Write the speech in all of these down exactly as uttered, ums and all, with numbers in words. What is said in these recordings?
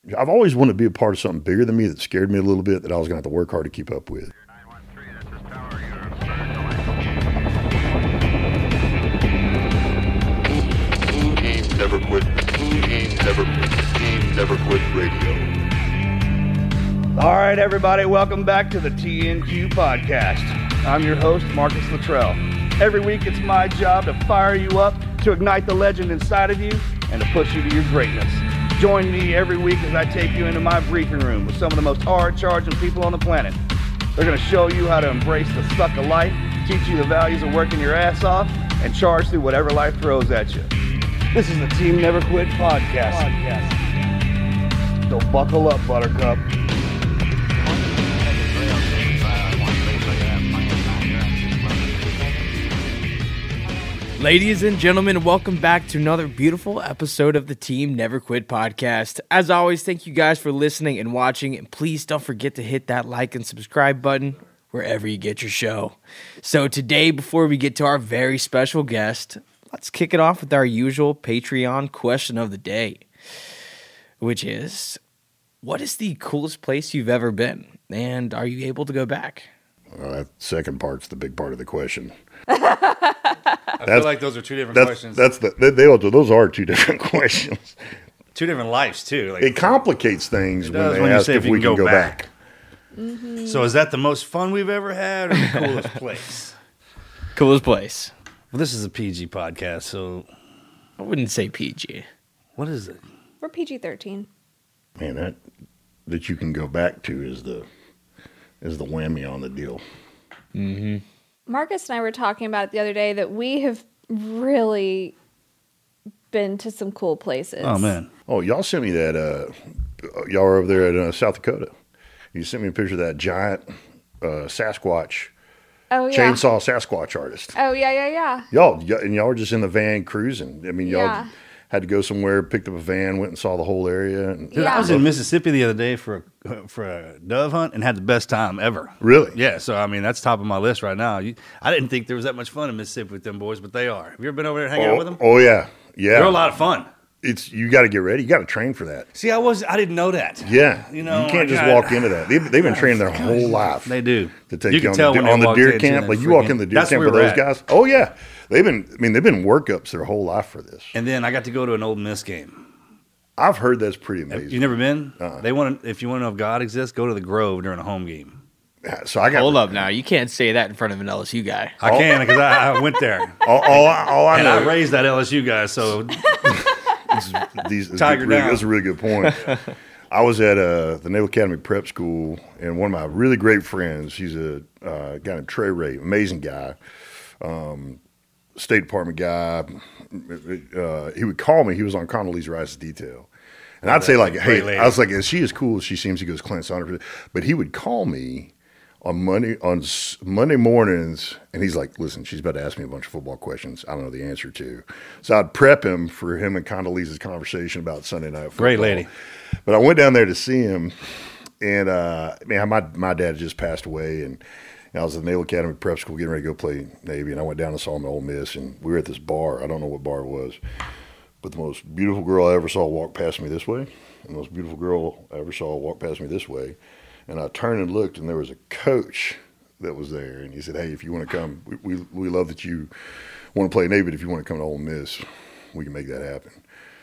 I've always wanted to be a part of something bigger than me that scared me a little bit that I was going to have to work hard to keep up with. Never quit. Never quit. Never quit radio. All right, everybody, welcome back to the T N Q podcast. I'm your host, Marcus Luttrell. Every week, it's my job to fire you up, to ignite the legend inside of you, and to push you to your greatness. Join me every week as I take you into my briefing room with some of the most hard-charging people on the planet. They're going to show you how to embrace the suck of life, teach you the values of working your ass off, and charge through whatever life throws at you. This is the Team Never Quit podcast. podcast. So buckle up, Buttercup. Ladies and gentlemen, welcome back to another beautiful episode of the Team Never Quit podcast. As always, thank you guys for listening and watching, and please don't forget to hit that like and subscribe button wherever you get your show. So today, before we get to our very special guest, let's kick it off with our usual Patreon question of the day, which is, what is the coolest place you've ever been, and are you able to go back? Well, that second part's the big part of the question. I feel like those are two different that's, questions. That's the they, they, those are two different questions. Two different lives too. Like, it complicates things it when they when ask if, if we we can can go, go back. back. Mm-hmm. So is that the most fun we've ever had, or the coolest place? Coolest place. Well, this is a P G podcast, so I wouldn't say P G. what is it? We're P G thirteen. Man, that that you can go back to is the is the whammy on the deal. Mm-hmm. Marcus and I were talking about it the other day that we have really been to some cool places. Oh man, Oh, y'all sent me that. Uh, y'all were over there at uh, South Dakota. You sent me a picture of that giant uh, Sasquatch, Oh yeah. chainsaw Sasquatch artist. Oh yeah, yeah, yeah. Y'all, y- and y'all were just in the van cruising. I mean, y'all Yeah. had to go somewhere, picked up a van, went and saw the whole area. And, dude, Yeah. I was in Mississippi the other day for a, for a dove hunt and had the best time ever. Really? Yeah, so I mean that's top of my list right now. You, I didn't think there was that much fun in Mississippi with them boys, but they are. Have you ever been over there hanging Oh, out with them? oh yeah, yeah. They're a lot of fun. It's you got to get ready. You got to train for that. See, I was I didn't know that. Yeah, You know, you can't I just got- walk into that. They've, they've been training their whole life. They do. To take You you, can on, tell the, when de- they on the walked deer into camp. the Like you walk freaking- in the deer that's camp where with we're those at. guys. Oh yeah, they've been. I mean, they've been workups their whole life for this. And then I got to go to an Ole Miss game. I've heard that's pretty amazing. You never been? Uh-uh. They want to, if you want to know if God exists, go to the Grove during a home game. Yeah, so I got Hold up now. You can't say that in front of an L S U guy. I can because I, I went there All, all, I- all I and know. I raised that L S U guy. So This, these, this Tiger really, down. That's a really good point. I was at uh, the Naval Academy Prep School, and one of my really great friends, he's a uh, guy named Trey Ray, amazing guy, um, State Department guy. Uh, he would call me. He was on Condoleezza Rice's detail. And I'd say, like, great hey, lady. I was like, is she as cool as she seems? He goes, Clint Saunders. But he would call me on Monday on S- Monday mornings, and he's like, listen, she's about to ask me a bunch of football questions I don't know the answer to. So I'd prep him for him and Condoleezza's conversation about Sunday night football. Great lady. But I went down there to see him, and uh, man, my my dad had just passed away, and I was at the Naval Academy Prep School getting ready to go play Navy, and I went down and saw him at Ole Miss, and we were at this bar. I don't know what bar it was, but the most beautiful girl I ever saw walk past me this way, and the most beautiful girl I ever saw walk past me this way. And I turned and looked, and there was a coach that was there, and he said, hey, if you want to come, we, we, we love that you want to play Navy, but if you want to come to Ole Miss, we can make that happen.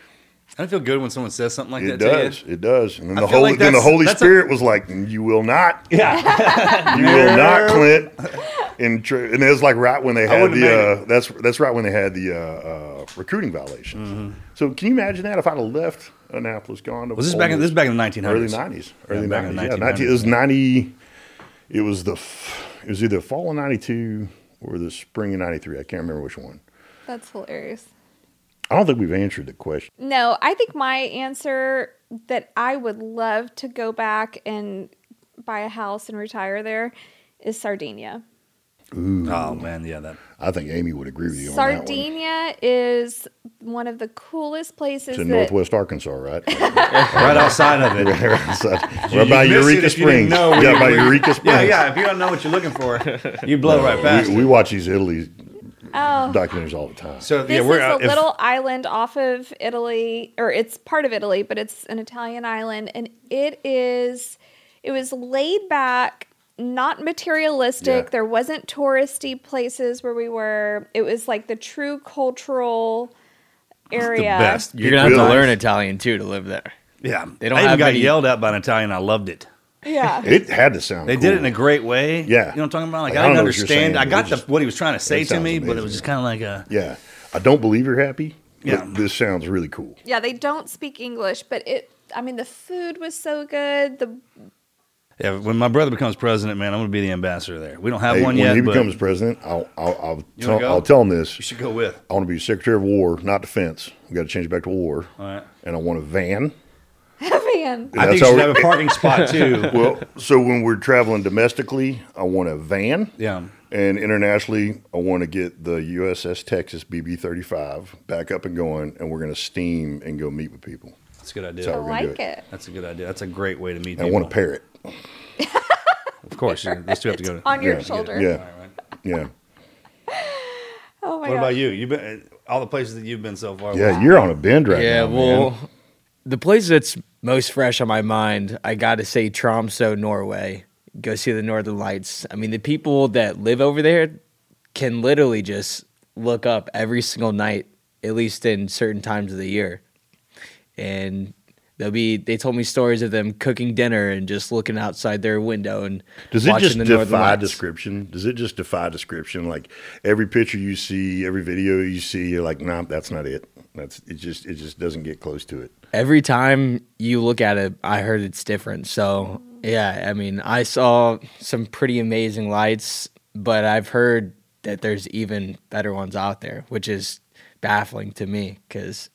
I feel good when someone says something like It that does. to you. It does. And then I the feel Holy, like then the that's- Holy that's a- Spirit was like, "You will not. Yeah. You will not, Clint." And tr- and it was like right when they I had wouldn't the. have made Uh, that's that's right when they had the uh, uh, recruiting violations. Mm-hmm. So can you imagine that if I'd have left Annapolis, gone to Was this Ole back in Miss? this is back in the nineteen early hundreds? nineties, early Yeah, back in nineties. the Yeah, nineteen, it was nineteen ninety. It was the. f- It was either fall of ninety-two or the spring of ninety-three. I can't remember which one. That's hilarious. I don't think we've answered the question. No, I think my answer that I would love to go back and buy a house and retire there is Sardinia. Ooh, Oh man, yeah, that I think Amy would agree with you on that one. Sardinia is one of the coolest places It's in that northwest Arkansas, right? right outside of it. Right You- by you miss Eureka it if you didn't Springs. know where Yeah, you by were. Eureka Springs. Yeah, yeah. If you don't know what you're looking for, you blow right past we, it. we watch these Italy Oh. documentaries all the time. So This yeah, we're is uh, a if- little island off of Italy, or it's part of Italy, but it's an Italian island, and it is. It was laid back, not materialistic. Yeah. There wasn't touristy places where we were. It was like the true cultural area. best. You're gonna have to Really? learn Italian too to live there. Yeah, They don't I even have got many- yelled at by an Italian. I loved it. Yeah. It had to sound They cool. did it in a great way. Yeah. You know what I'm talking about? Like, Like, I I don't didn't know what you're understand. saying, I but got it the, just- what he was trying to say it to sounds me, but it amazing. was just kind of like a. Yeah. I don't believe you're happy. Yeah. But this sounds really cool. Yeah, they don't speak English, but it. I mean, the food was so good. The Yeah, when my brother becomes president, man, I'm going to be the ambassador there. We don't have Hey, one when yet, he but becomes president, I'll I'll I'll, You tell, wanna go? I'll tell him this. you should go with. I want to be Secretary of War, not Defense. We got to change it back to War. All right. And I want a van. van. I think That's you how should we- have a parking spot too. Well, so when we're traveling domestically, I want a van. Yeah. And internationally, I want to get the U S S Texas B B thirty-five back up and going, and we're going to steam and go meet with people. That's a good I idea. So- we're gonna do like it. it. That's a good idea. That's a great way to meet And I people. want a parrot. Of course, you- those two have to go. On your Yeah, shoulder. Yeah, All right, right. yeah. Oh my What god. about you? You've been all the places that you've been so far. Yeah, you're on a bend right Yeah, now, well, man. the place that's most fresh on my mind, I got to say Tromsø, Norway. Go see the Northern Lights. I mean, the people that live over there can literally just look up every single night, at least in certain times of the year. And they'll be, they told me stories of them cooking dinner and just looking outside their window and Does it watching just the Northern defy Lights. description? Does it just defy description? Like every picture you see, every video you see, you're like, nah, that's not it. That's it. Just it just doesn't get close to it. Every time you look at it, I heard it's different. So, yeah, I mean, I saw some pretty amazing lights, but I've heard that there's even better ones out there, which is baffling to me because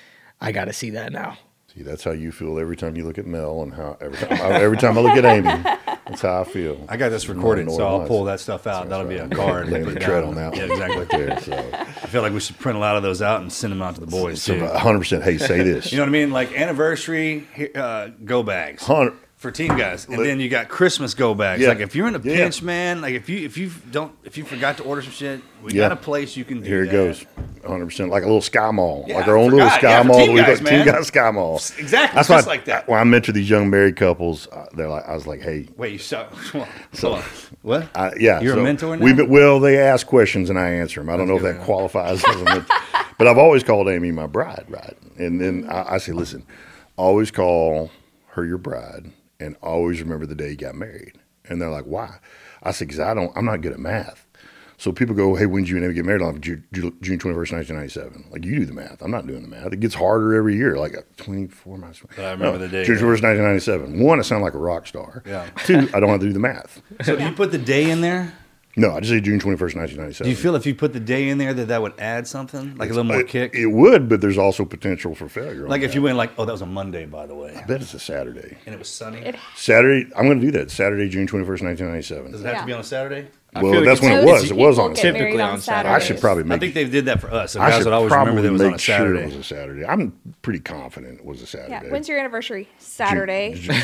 I got to see that now. See, that's how you feel every time you look at Mel, and how every time I, every time I look at Amy, that's how I feel. I got this recorded, so I'll pull that stuff out. That's That'll be a right. card. Laying Put the it tread down. on that Yeah, one. exactly. Right there. So, I feel like we should print a lot of those out and send them out to the boys so too. one hundred percent. Hey, say this. You know what I mean? Like anniversary uh, go bags Hundred- for team guys, and Let- then you got Christmas go bags. Yeah. Like if you're in a Yeah. pinch, man. Like if you if you don't if you forgot to order some shit, we Yeah. got a place you can do Here it that. goes. one hundred percent. Like a little Sky Mall. Yeah, like our I own little forgot. Sky Yeah, for Mall. team We guys, got Team man. Guys Sky Mall. Exactly, That's just why like that. When I mentor these young married couples, uh, they're like, I was like, hey, Wait, you saw? Hold on. So- Hold on. What? I, yeah. You're a so mentor now? We've been, well, they ask questions and I answer them. I don't know if good, that man. qualifies as a mentor. But I've always called Amy my bride, right? And then I, I say, listen, always call her your bride and always remember the day you got married. And they're like, why? I said, because I don't, I'm not good at math. So people go, hey, when did you and Amy get married? I'm like, June, June twenty-first, nineteen ninety-seven. Like, you do the math. I'm not doing the math. It gets harder every year. Like, twenty-four months. But I remember the day, June though. twenty-first, nineteen ninety-seven. One, I sound like a rock star. Yeah. Two, I don't have to do the math. So do you put the day in there? No, I just say June twenty-first, nineteen ninety-seven. Do you feel if you put the day in there that that would add something, like a little more It- kick? It would, but there's also potential for failure. on Like if that. you went like, oh, that was a Monday, by the way, I bet it's a Saturday. and it was sunny. It- Saturday, I'm going to do that. Saturday, June twenty-first, nineteen Does ninety-seven. it have to Yeah. be on a Saturday? I Well, feel like that's when it Most was. It was people on a get Saturday. married Typically on on Saturdays. I should probably I make think they did that for us. So I guys should would always probably remember that it was on a make sure Saturday. it was a Saturday. I'm pretty confident it was a Saturday. Yeah. When's your anniversary? June- Saturday. June,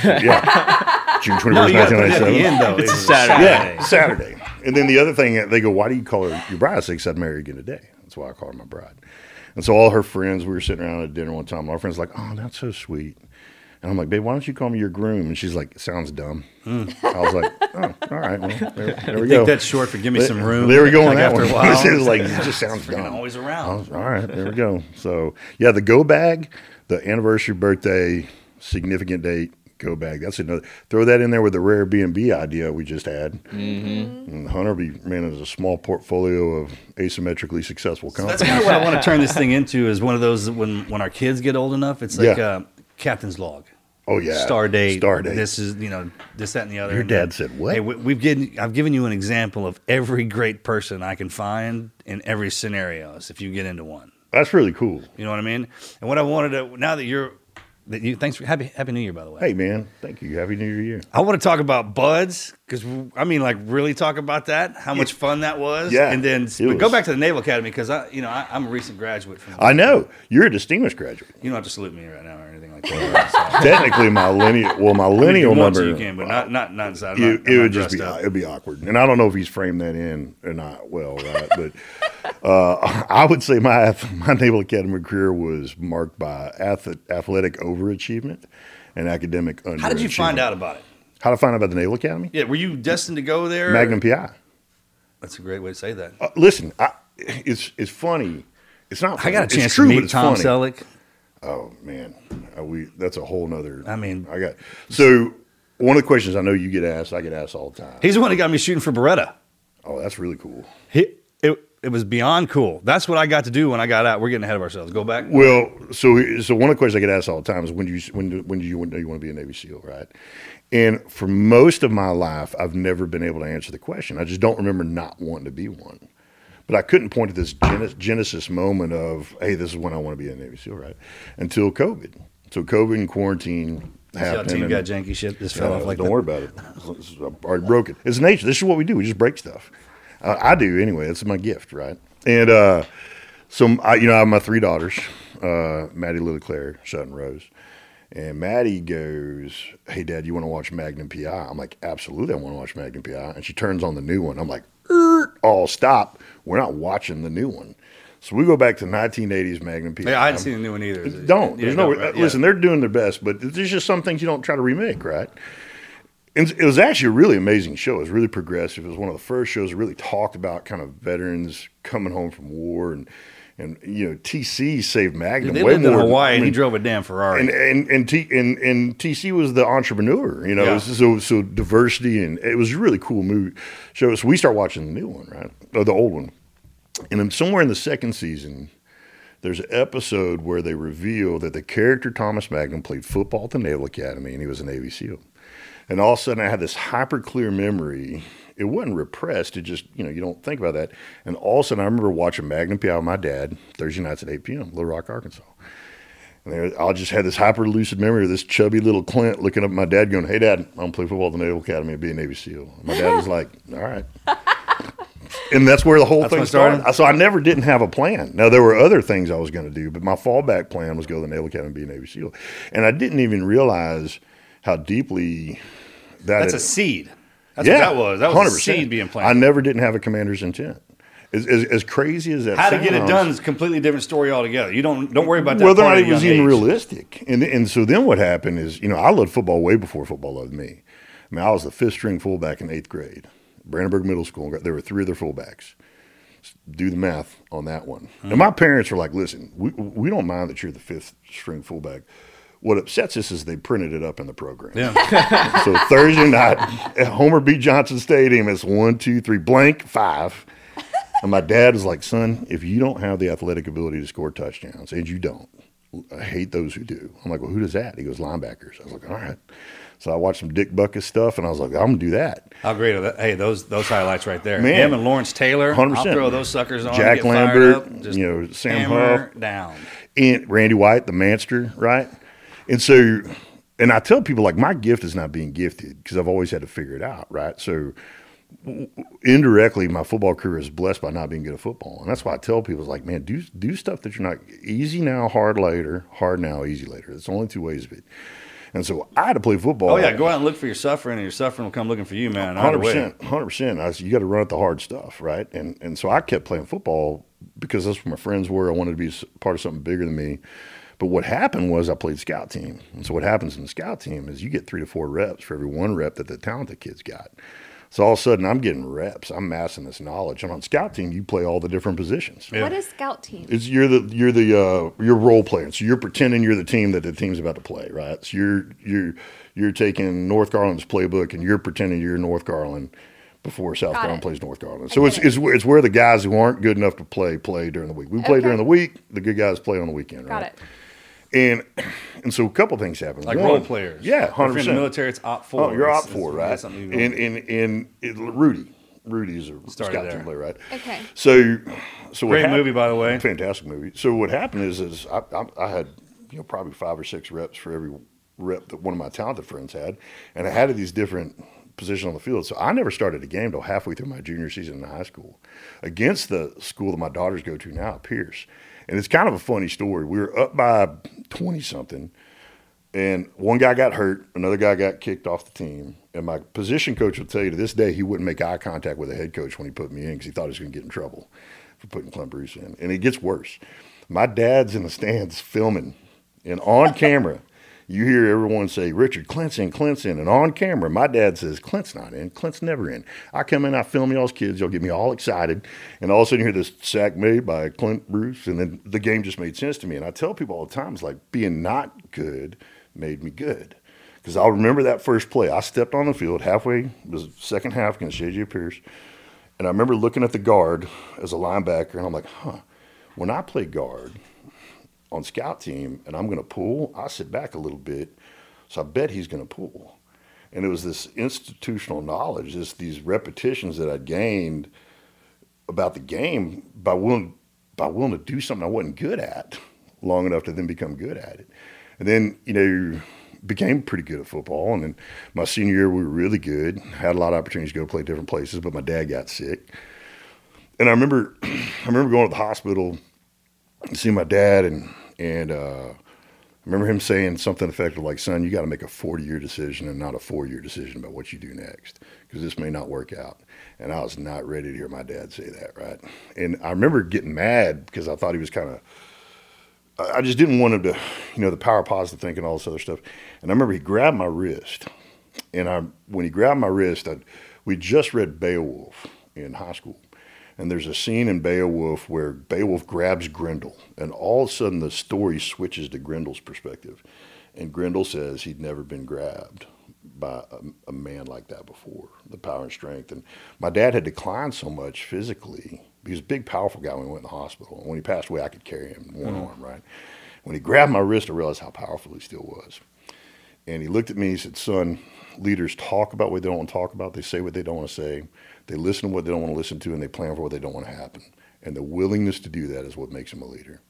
yeah. June No, twenty-first, you got to nineteen put it at the ninety-seven. end though. It's It's a Saturday. Yeah, Saturday. And then the other thing, they go, why do you call her your bride? I say, because I'd marry her again today. That's why I call her my bride. And so all her friends, we were sitting around at dinner one time. Our friends were like, oh, that's so sweet. And I'm like, babe, why don't you call me your groom? And she's like, it sounds dumb. I was like, oh, all right. Well, there, there I we think go. that's short for give me some room. There we go on Like that after one. a while, It was like, it just sounds freaking dumb. always I around. was, all right, there we go. So, yeah, the go bag, the anniversary, birthday, significant date, go bag. That's another. Throw that in there with the rare B and B idea we just had. Mm-hmm. And Hunter be managing a small portfolio of asymmetrically successful companies. That's kind of what I want to turn this thing into. Is one of those when when our kids get old enough, it's like Yeah. uh, captain's log. Oh yeah, Star date. Star date. This is you know this that and the other. Your And dad then, said what? Hey, we, we've given I've given you an example of every great person I can find in every scenario. If you get into one, That's really cool. you know what I mean. And what I wanted to now that you're that you thanks for happy happy New Year by the way. Hey man, thank you. Happy New Year to you. I want to talk about buds because I mean, like, really talk about that. How much fun that was. Yeah, and then it but go was. back to the Naval Academy because I, you know, I, I'm a recent graduate from. I know you're a distinguished graduate. You don't have to salute me right now or anything like that. So, Technically, my lineal, well, my I mean, if lineal you want to, number. you can, but not not not inside. I'm it, not- I'm it not would just dressed be up. it would be awkward, and I don't know if he's framed that in or not well, right? But uh, I would say my my Naval Academy career was marked by ath- athletic overachievement and academic underachievement. How did you find out about it? How to find out about the Naval Academy? Yeah, were you destined to go there? Magnum P I. That's a great way to say that. Uh, listen, I, it's it's funny. It's not. Funny. I got a chance it's true, to but meet it's Tom funny. Selleck. Oh man, uh, we that's a whole nother. I mean, I got so one of the questions I know you get asked, I get asked all the time. He's the one that got me shooting for Beretta. Oh, that's really cool. He, it it was beyond cool. That's what I got to do when I got out. We're getting ahead of ourselves. Go back. Well, so so one of the questions I get asked all the time is when do you when do, when do you know you want to be a Navy SEAL, right? And for most of my life, I've never been able to answer the question. I just don't remember not wanting to be one. But I couldn't point to this genesis moment of, hey, this is when I want to be a Navy SEAL, right? Until COVID. So COVID and quarantine See how happened. team and- got janky shit. Just fell Uh, off like don't that. worry about it. It's- it's- I've already broke it. It's nature. This is what we do. We just break stuff. Uh, I do anyway. That's my gift, right? And uh, so, I, you know, I have my three daughters, uh, Maddie, Lily, Claire, Sutton, Rose. And Maddie goes, hey, Dad, you want to watch Magnum P I? I'm like, absolutely, I want to watch Magnum P I. And she turns on the new one. I'm like, er, oh, stop. We're not watching the new one. So we go back to nineteen eighties Magnum P I. Yeah, I hadn't seen the new one either. Don't. Yeah, There's no. don't, right, yeah. Listen, they're doing their best, but there's just some things you don't try to remake, right? And it was actually a really amazing show. It was really progressive. It was one of the first shows that really talked about kind of veterans coming home from war, and and you know T C saved Magnum They way lived more. in than- Hawaii, I and he mean, drove a damn Ferrari. and and and, T, and and T C was the entrepreneur, you know. Yeah. So so diversity, and it was a really cool movie show. So we start watching the new one, right, or the old one, and then somewhere in the second season, there's an episode where they reveal that the character Thomas Magnum played football at the Naval Academy, and he was a Navy SEAL. And all of a sudden, I had this hyper clear memory. It wasn't repressed. It just, you know, you don't think about that. And all of a sudden, I remember watching Magnum P I with my dad Thursday nights at eight p.m. Little Rock, Arkansas. And there, I just had this hyper lucid memory of this chubby little Clint looking up at my dad going, hey, Dad, I'm going to play football at the Naval Academy and be a Navy SEAL. And my dad was like, all right. And that's where the whole That's thing when it started? started. So I never didn't have a plan. Now, there were other things I was going to do, but my fallback plan was go to the Naval Academy and be a Navy SEAL. And I didn't even realize how deeply that That's had- a seed. That's what that was. That was one hundred a percent. seed being I planted. never didn't have a commander's intent. As, as, as crazy as that How to sounds, get it done is a completely different story altogether. You don't don't worry about that. whether or part not at it a was young even age. realistic. And and so then what happened is, you know, I loved football way before football loved me. I mean, I was the fifth string fullback in eighth grade, Brandenburg Middle School. There were three other fullbacks. Do the math on that one. Hmm. And my parents were like, listen, we we don't mind that you're the fifth string fullback. What upsets us is they printed it up in the program. Yeah. So Thursday night at Homer B. Johnson Stadium, it's one, two, three, blank, five. And my dad was like, son, if you don't have the athletic ability to score touchdowns, and you don't, I hate those who do. I'm like, well, who does that? He goes, linebackers. I was like, all right. So I watched some Dick Buckus stuff, and I was like, I'm going to do that. How great are that? Hey, those those highlights right there. Man. Him and Lawrence Taylor. one hundred I'll percent. throw those suckers on. Jack get fired Lambert, up, just you know, Sam hammer Huff. down. And Randy White, the Manster, right? And so, and I tell people, like, my gift is not being gifted because I've always had to figure it out, right? So w- indirectly, my football career is blessed by not being good at football. And that's why I tell people, it's like, man, do do stuff that you're not, easy now, hard later, hard now, easy later. There's only two ways of it. And so I had to play football. Oh yeah, go out and look for your suffering, and your suffering will come looking for you, man. Either Hundred way. percent, hundred percent. I said, you got to run at the hard stuff, right? And and so I kept playing football because that's where my friends were. I wanted to be s- part of something bigger than me. But what happened was I played scout team, and so what happens in the scout team is you get three to four reps for every one rep that the talented kids got. So all of a sudden I'm getting reps. I'm massing this knowledge. And on scout team, you play all the different positions. Yeah. What is scout team? It's you're the you're the uh, you're role playing. So you're pretending you're the team that the team's about to play, right? So you're you're you're taking North Garland's playbook and you're pretending you're North Garland before South Got Garland it. plays North Garland. I So get it's, it. it's where- it's where the guys who aren't good enough to play play during the week. We play Okay. during the week. The good guys play on the weekend, Got right? it. And and so a couple things happen. Like One, role players. Yeah, If hundred you're in the percent. military, it's op four. Oh, you're It's- op for, it's- right? it's something you don't- And and and it, Rudy, Rudy's a Started scout there. team player, right? Okay. So, so what Great hap- movie, by the way. Fantastic movie. So what happened is, is I, I, I had you know probably five or six reps for every rep that one of my talented friends had, and I had these different positions on the field. So I never started a game till halfway through my junior season in high school, against the school that my daughters go to now, Pierce. And it's kind of a funny story. We were up by twenty something. And one guy got hurt, another guy got kicked off the team. And my position coach will tell you to this day he wouldn't make eye contact with the head coach when he put me in because he thought he was going to get in trouble. for putting Clint Bruce in. And it gets worse. My dad's in the stands filming, and on camera, you hear everyone say, Richard, Clint's in, Clint's in. And on camera, my dad says, Clint's not in. Clint's never in. I come in, I film y'all's kids. Y'all get me all excited. And all of a sudden you hear this sack made by Clint Bruce. And then the game just made sense to me. And I tell people all the time, it's like being not good made me good. Because I'll remember that first play. I stepped on the field halfway, it was the second half against J J Pierce. And I remember looking at the guard as a linebacker. And I'm like, huh, when I play guard on scout team and I'm going to pull, I sit back a little bit, so I bet he's going to pull. And it was this institutional knowledge, just these repetitions that I gained about the game by willing, by willing to do something I wasn't good at long enough to then become good at it. And then, you know, became pretty good at football. And then my senior year, we were really good, had a lot of opportunities to go play different places, but my dad got sick. And I remember, I remember going to the hospital and seeing my dad, and and uh, I remember him saying something effective like, son, you got to make a forty-year decision and not a four-year decision about what you do next, because this may not work out. And I was not ready to hear my dad say that, right? And I remember getting mad because I thought he was kind of, I just didn't want him to, you know, the power of positive thinking, all this other stuff. And I remember he grabbed my wrist, and I when he grabbed my wrist, I, we just read Beowulf in high school. And there's a scene in Beowulf where Beowulf grabs Grendel, and all of a sudden the story switches to Grendel's perspective. And Grendel says he'd never been grabbed by a, a man like that before, the power and strength. And my dad had declined so much physically. He was a big, powerful guy when we went in the hospital. And when he passed away, I could carry him in one mm. arm, right? When he grabbed my wrist, I realized how powerful he still was. And he looked at me and he said, son, leaders talk about what they don't want to talk about. They say what they don't want to say. They listen to what they don't want to listen to, and they plan for what they don't want to happen. And the willingness to do that is what makes them a leader.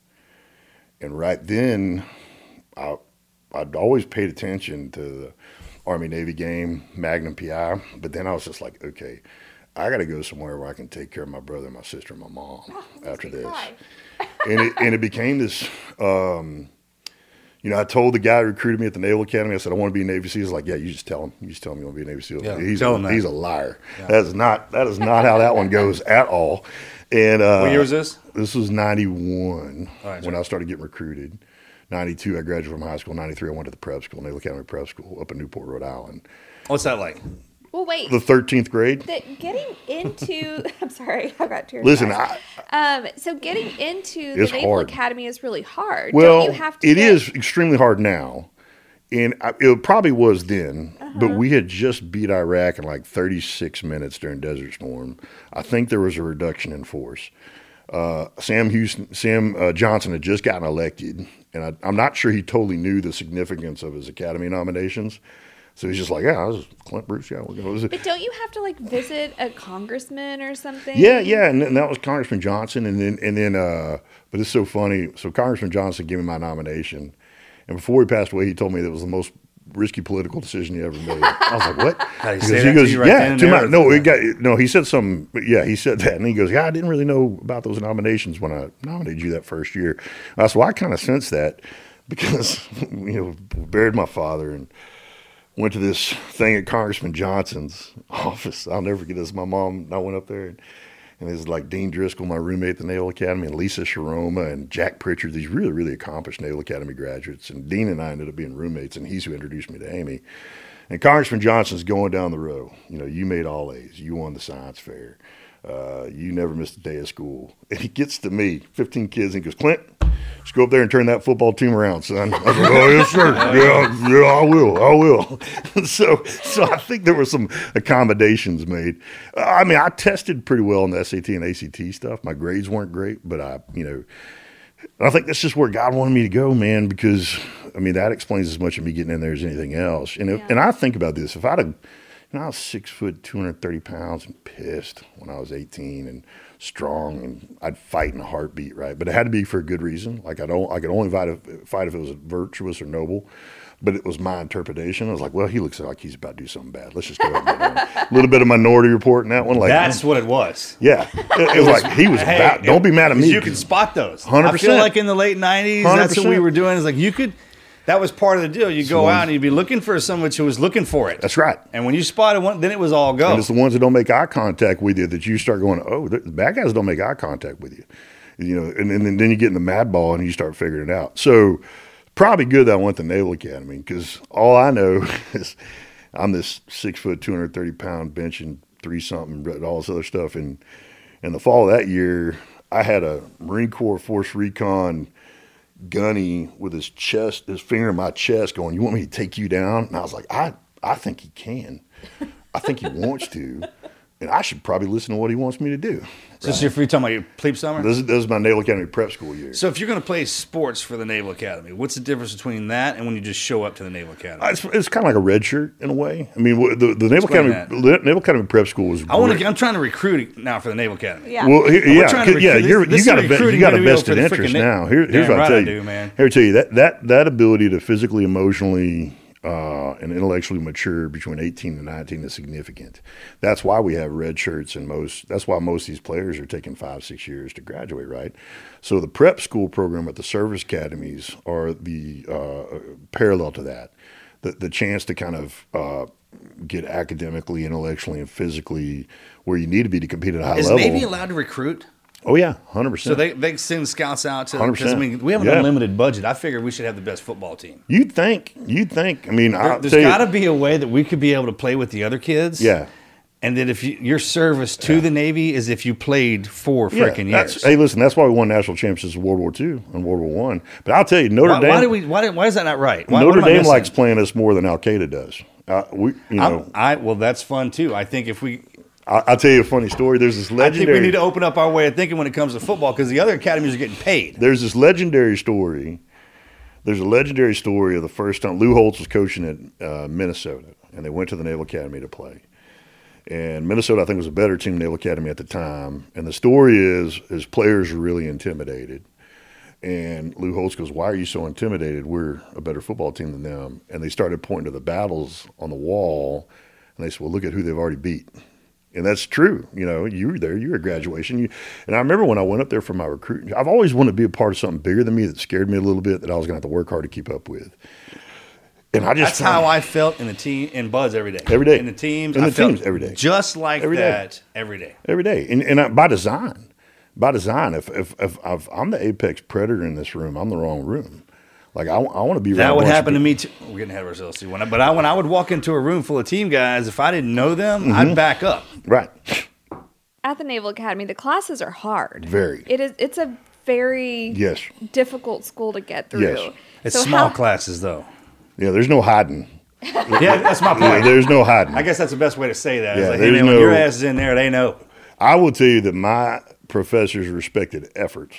And right then, I, I'd always paid attention to the Army-Navy game, Magnum P I, but then I was just like, okay, I got to go somewhere where I can take care of my brother, my sister, and my mom oh, after this. and, it, and it became this, um, you know, I told the guy who recruited me at the Naval Academy, I said, I want to be a Navy SEAL. He's like, yeah, you just tell him. You just tell him you want to be a Navy SEAL. Yeah, he's, tell a, him that. he's a liar. Yeah. That is not that is not how that one goes at all. And uh, what year was this? This was ninety-one right, when sure. I started getting recruited. ninety-two, I graduated from high school. ninety-three, I went to the prep school, Naval Academy Prep School up in Newport, Rhode Island. What's that like? Well, wait. The thirteenth grade. The, getting into, I'm sorry, I got tears. Listen, I, um, so getting into the it's Naval hard. Academy is really hard. Well, Don't you have to it get, is extremely hard now. And I, it probably was then, uh-huh. but we had just beat Iraq in like thirty-six minutes during Desert Storm. I think there was a reduction in force. Uh, Sam Houston, Sam uh, Johnson had just gotten elected, and I, I'm not sure he totally knew the significance of his Academy nominations. So he's just like, yeah, I was Clint Bruce. Yeah, what was it? But don't you have to like visit a congressman or something? Yeah, yeah, and, and that was Congressman Johnson, and then and then. Uh, but it's so funny. So Congressman Johnson gave me my nomination, and before he passed away, he told me that it was the most risky political decision he ever made. I was like, what? How you He say goes, that he goes to you right yeah, then and to my, there? no, it got, no, he said something, but yeah, he said that, and he goes, yeah, I didn't really know about those nominations when I nominated you that first year. I said, well, I kind of sensed that because, you know, buried my father and went to this thing at Congressman Johnson's office. I'll never forget this. My mom and I went up there, and, and it was like Dean Driscoll, my roommate at the Naval Academy, and Lisa Sharoma and Jack Pritchard, these really, really accomplished Naval Academy graduates. And Dean and I ended up being roommates, and he's who introduced me to Amy. And Congressman Johnson's going down the row. You know, you made all A's. You won the science fair. Uh, you never missed a day of school. And he gets to me, fifteen kids, and he goes, Clint, just go up there and turn that football team around, son. I was like, oh, yes, sir. Yeah, yeah, I will. I will. so so I think there were some accommodations made. Uh, I mean, I tested pretty well in the S A T and A C T stuff. My grades weren't great, but I, you know, I think that's just where God wanted me to go, man, because, I mean, that explains as much of me getting in there as anything else. And, if, Yeah. and I think about this. If I'd have, you know, I was six foot, two hundred thirty pounds and pissed when I was eighteen and strong, and I'd fight in a heartbeat, right? But it had to be for a good reason. Like I don't, I could only fight if, fight if it was virtuous or noble. But it was my interpretation. I was like, well, he looks like he's about to do something bad. Let's just go ahead and do it. A little bit of Minority Report in that one. Like That's what it was. yeah. It, it was like he was Hey, about. Don't be mad at me. You can spot those. one hundred percent. I feel like in the late nineties, that's what we one hundred percent. were doing. Is like you could, that was part of the deal. You It's go the ones- out and you'd be looking for someone who was looking for it. That's right. And when you spotted one, then it was all go. And it's the ones that don't make eye contact with you that you start going, oh, the bad guys don't make eye contact with you. You know, and, and then you get in the mad ball and you start figuring it out. So probably good that I went to Naval Academy because all I know is I'm this six foot, two hundred thirty pound benching three something, all this other stuff. And in the fall of that year, I had a Marine Corps Force Recon gunny with his chest, his finger in my chest going, you want me to take you down? And I was like, I, I think he can. I think he wants to. And I should probably listen to what he wants me to do. So this is your free time, like your plebe summer? This is, this is my Naval Academy prep school year. So if you're going to play sports for the Naval Academy, what's the difference between that and when you just show up to the Naval Academy? It's, it's kind of like a red shirt in a way. I mean, the, the Naval Explain Academy, the Naval Academy prep school was. I want great. to. I'm trying to recruit now for the Naval Academy. Yeah. Well, he- We're yeah, trying to 'cause- yeah. recruit- You're, this you got is a ve- recruiting you got a video vested for the interest freaking now. Na- Here, here's Damn what right I tell I you, do, man. Here, I tell you that that that ability to physically, emotionally, uh, and intellectually mature between eighteen and nineteen is significant. That's why we have red shirts and most. That's why most of these players are taking five, six years to graduate, right? So the prep school program at the service academies are the uh, parallel to that. The the chance to kind of uh, get academically, intellectually, and physically where you need to be to compete at a high Is level. Navy allowed to recruit? Oh yeah, hundred So percent. they, they send scouts out to. one hundred Because I percent. mean, we have an Yeah. unlimited budget. I figured we should have the best football team. You'd think, you'd think. I mean, I'll There's tell you- got to be a way that we could be able to play with the other kids. Yeah. And that if you, your service to the Navy is if you played four Yeah, freaking that's- years. Hey, listen, that's why we won national championships in World War Two and World War One. But I'll tell you, Notre why, Dame, why do we? Why, do- why is that not right? Why, Notre what am I Dame missing? likes playing us more than Al Qaeda does. Uh, we, you know, I'm- I well, that's fun too. I think if we, I, I'll tell you a funny story. There's this I think legendary. we need to open up our way of thinking when it comes to football because the other academies are getting paid. There's this legendary story. There's a legendary story of the first time Lou Holtz was coaching at uh, Minnesota, and they went to the Naval Academy to play. And Minnesota, I think, was a better team than Naval Academy at the time. And the story is, his players were really intimidated. And Lou Holtz goes, "Why are you so intimidated? We're a better football team than them." And they started pointing to the battles on the wall, and they said, "Well, look at who they've already beat." And that's true. You know, you were there. You were at graduation. You, and I remember when I went up there for my recruiting. I've always wanted to be a part of something bigger than me that scared me a little bit that I was going to have to work hard to keep up with. And I just That's how I felt in the team in Buds every day. Every day. in the teams, In I the felt teams, every day. just like Every day. that every day. every day, and and I, by design, by design. If if if I've, I'm the apex predator in this room, I'm the wrong room. Like I, I want to be. That around would a bunch of happen to people. me too. We're getting ahead of ourselves too. When I, but I, when I would walk into a room full of team guys, if I didn't know them, Mm-hmm. I'd back up. Right. At the Naval Academy, the classes are hard. Very. It is. It's a very Yes. difficult school to get through. Yes. It's So small how- classes though. Yeah. There's no hiding. Yeah, that's my Yeah, point. there's no hiding. I guess that's the best way to say that. It's Yeah, like, hey, there's man, when no- your ass is in there, they know. I will tell you that my professors respected effort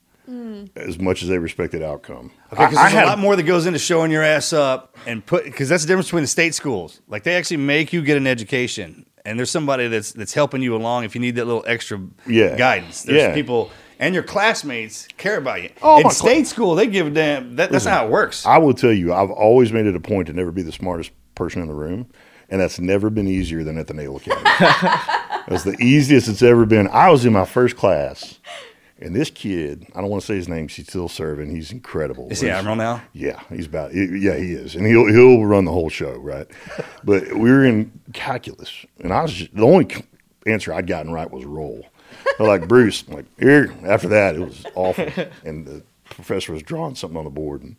Mm. as much as they respected outcome. Okay, because I- I there's had- a lot more that goes into showing your ass up and put. Because that's the difference between the state schools. Like they actually make you get an education, and there's somebody that's that's helping you along if you need that little extra Yeah. guidance. There's Yeah. people. And your classmates care about you. Oh, In my state cla- school, they give a damn. That, that's not how it works. I will tell you, I've always made it a point to never be the smartest person in the room, and that's never been easier than at the Naval Academy. That's the easiest it's ever been. I was in my first class, and this kid, I don't want to say his name 'cause he's still serving. He's incredible. Is he He's- Admiral now? Yeah, he's about. Yeah, he is, and he'll he'll run the whole show, right? But we were in calculus, and I was just, the only answer I'd gotten right was roll. They're like, Bruce, I'm like here. After that, it was awful, and the professor was drawing something on the board, and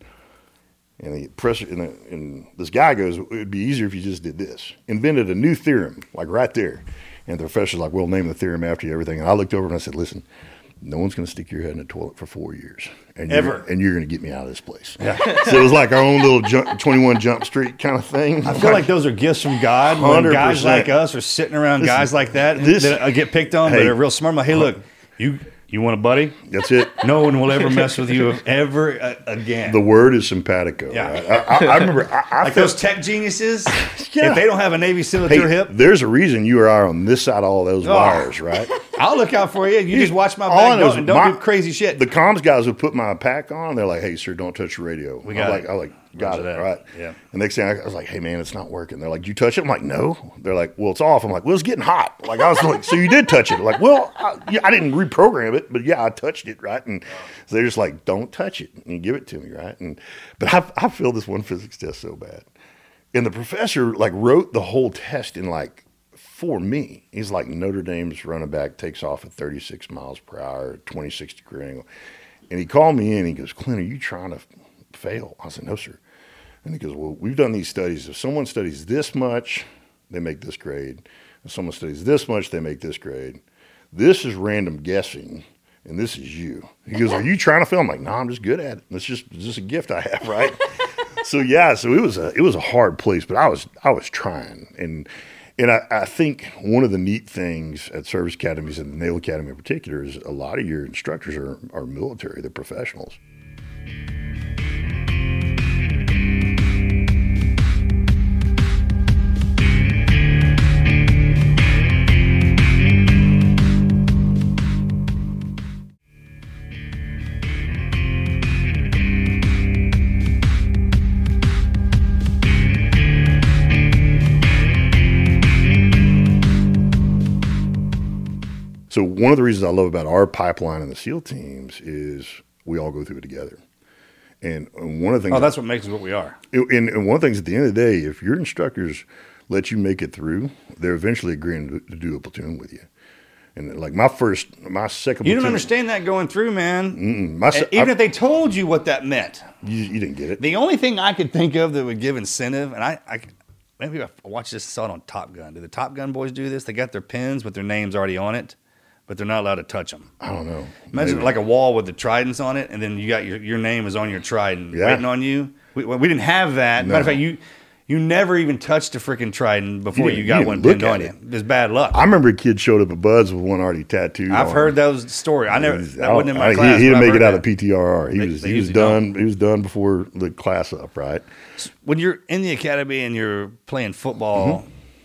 and the professor and, the, and this guy goes, "It would be easier if you just did this." Invented a new theorem, like right there, and the professor's like, "Well, name the theorem after you, everything." And I looked over and I said, "Listen. No one's going to stick your head in a toilet for four years, and you're, Ever. and you're going to get me out of this place." Yeah. So it was like our own little jump, twenty-one Jump Street kind of thing. I feel like those are gifts from God. When one hundred guys percent. like us are sitting around This guys is- like that this- that uh, get picked on, but Hey. are real smart. I'm like, hey, look, you you want a buddy? That's it. No one will ever mess with you ever uh, again. The word is simpatico. Yeah. Right? I, I, I remember. I, I like felt, those tech geniuses, Yeah. if they don't have a Navy SEAL at hey, their hip, there's a reason you or I are on this side of all those Oh. wires, right? I'll look out for you. You just watch my All I back know don't, is don't my- do crazy shit. The comms guys would put my pack on. They're like, "Hey, sir, don't touch your radio." We I'm got like, it. I'm like, Got it, that. right? Yeah. The next thing I, I was like, hey, man, it's not working. They're like, did you touch it? I'm like, no. They're like, well, it's off. I'm like, well, it's getting hot. Like, I was like, so you did touch it? Like, well, I, yeah, I didn't reprogram it, but yeah, I touched it, right? And so they're just like, don't touch it and give it to me, right? And But I, I failed this one physics test so bad. And the professor, like, wrote the whole test in, like, for me. He's like, Notre Dame's running back takes off at thirty-six miles per hour, twenty-six degree angle. And he called me in. He goes, Clint, are you trying to fail? I said, no, sir. And he goes, well, we've done these studies. If someone studies this much, they make this grade. If someone studies this much, they make this grade. This is random guessing, and this is you. He goes, are you trying to fail? I'm like, no, I'm just good at it. It's just, it's just a gift I have, right? So, yeah, so it was a it was a hard place, but I was I was trying. And and I, I think one of the neat things at service academies and the Naval Academy in particular is a lot of your instructors are, are military. They're professionals. So one of the reasons I love about our pipeline and the SEAL teams is we all go through it together. And, and one of the things, Oh, that's what makes us what we are. and, and one of the things at the end of the day, if your instructors let you make it through, they're eventually agreeing to, to do a platoon with you. And like my first, my second, You platoon, don't understand that going through, man. Mm-mm, my, se- Even I- if they told you what that meant. you, you didn't get it. The only thing I could think of that would give incentive, and I, I maybe I watched this, saw it on Top Gun. Do the Top Gun boys do this? They got their pins with their names already on it, but they're not allowed to touch them. I don't know. Imagine Maybe. like a wall with the tridents on it, and then you got your, your name is on your trident Yeah. waiting on you. We, we didn't have that. No. Matter of fact, you you never even touched a freaking trident before You you, didn't- got you one didn't pinned look on at you. it. It was bad luck. I remember a kid showed up at Bud's with one already tattooed. I've on heard him. those stories. I never. He was- That wasn't in my I- class. He, he but didn't I've make it heard out that. of P T R R. He They- was they he was usually done. don't. He was done before the class up, right? When you're in the academy and you're playing football,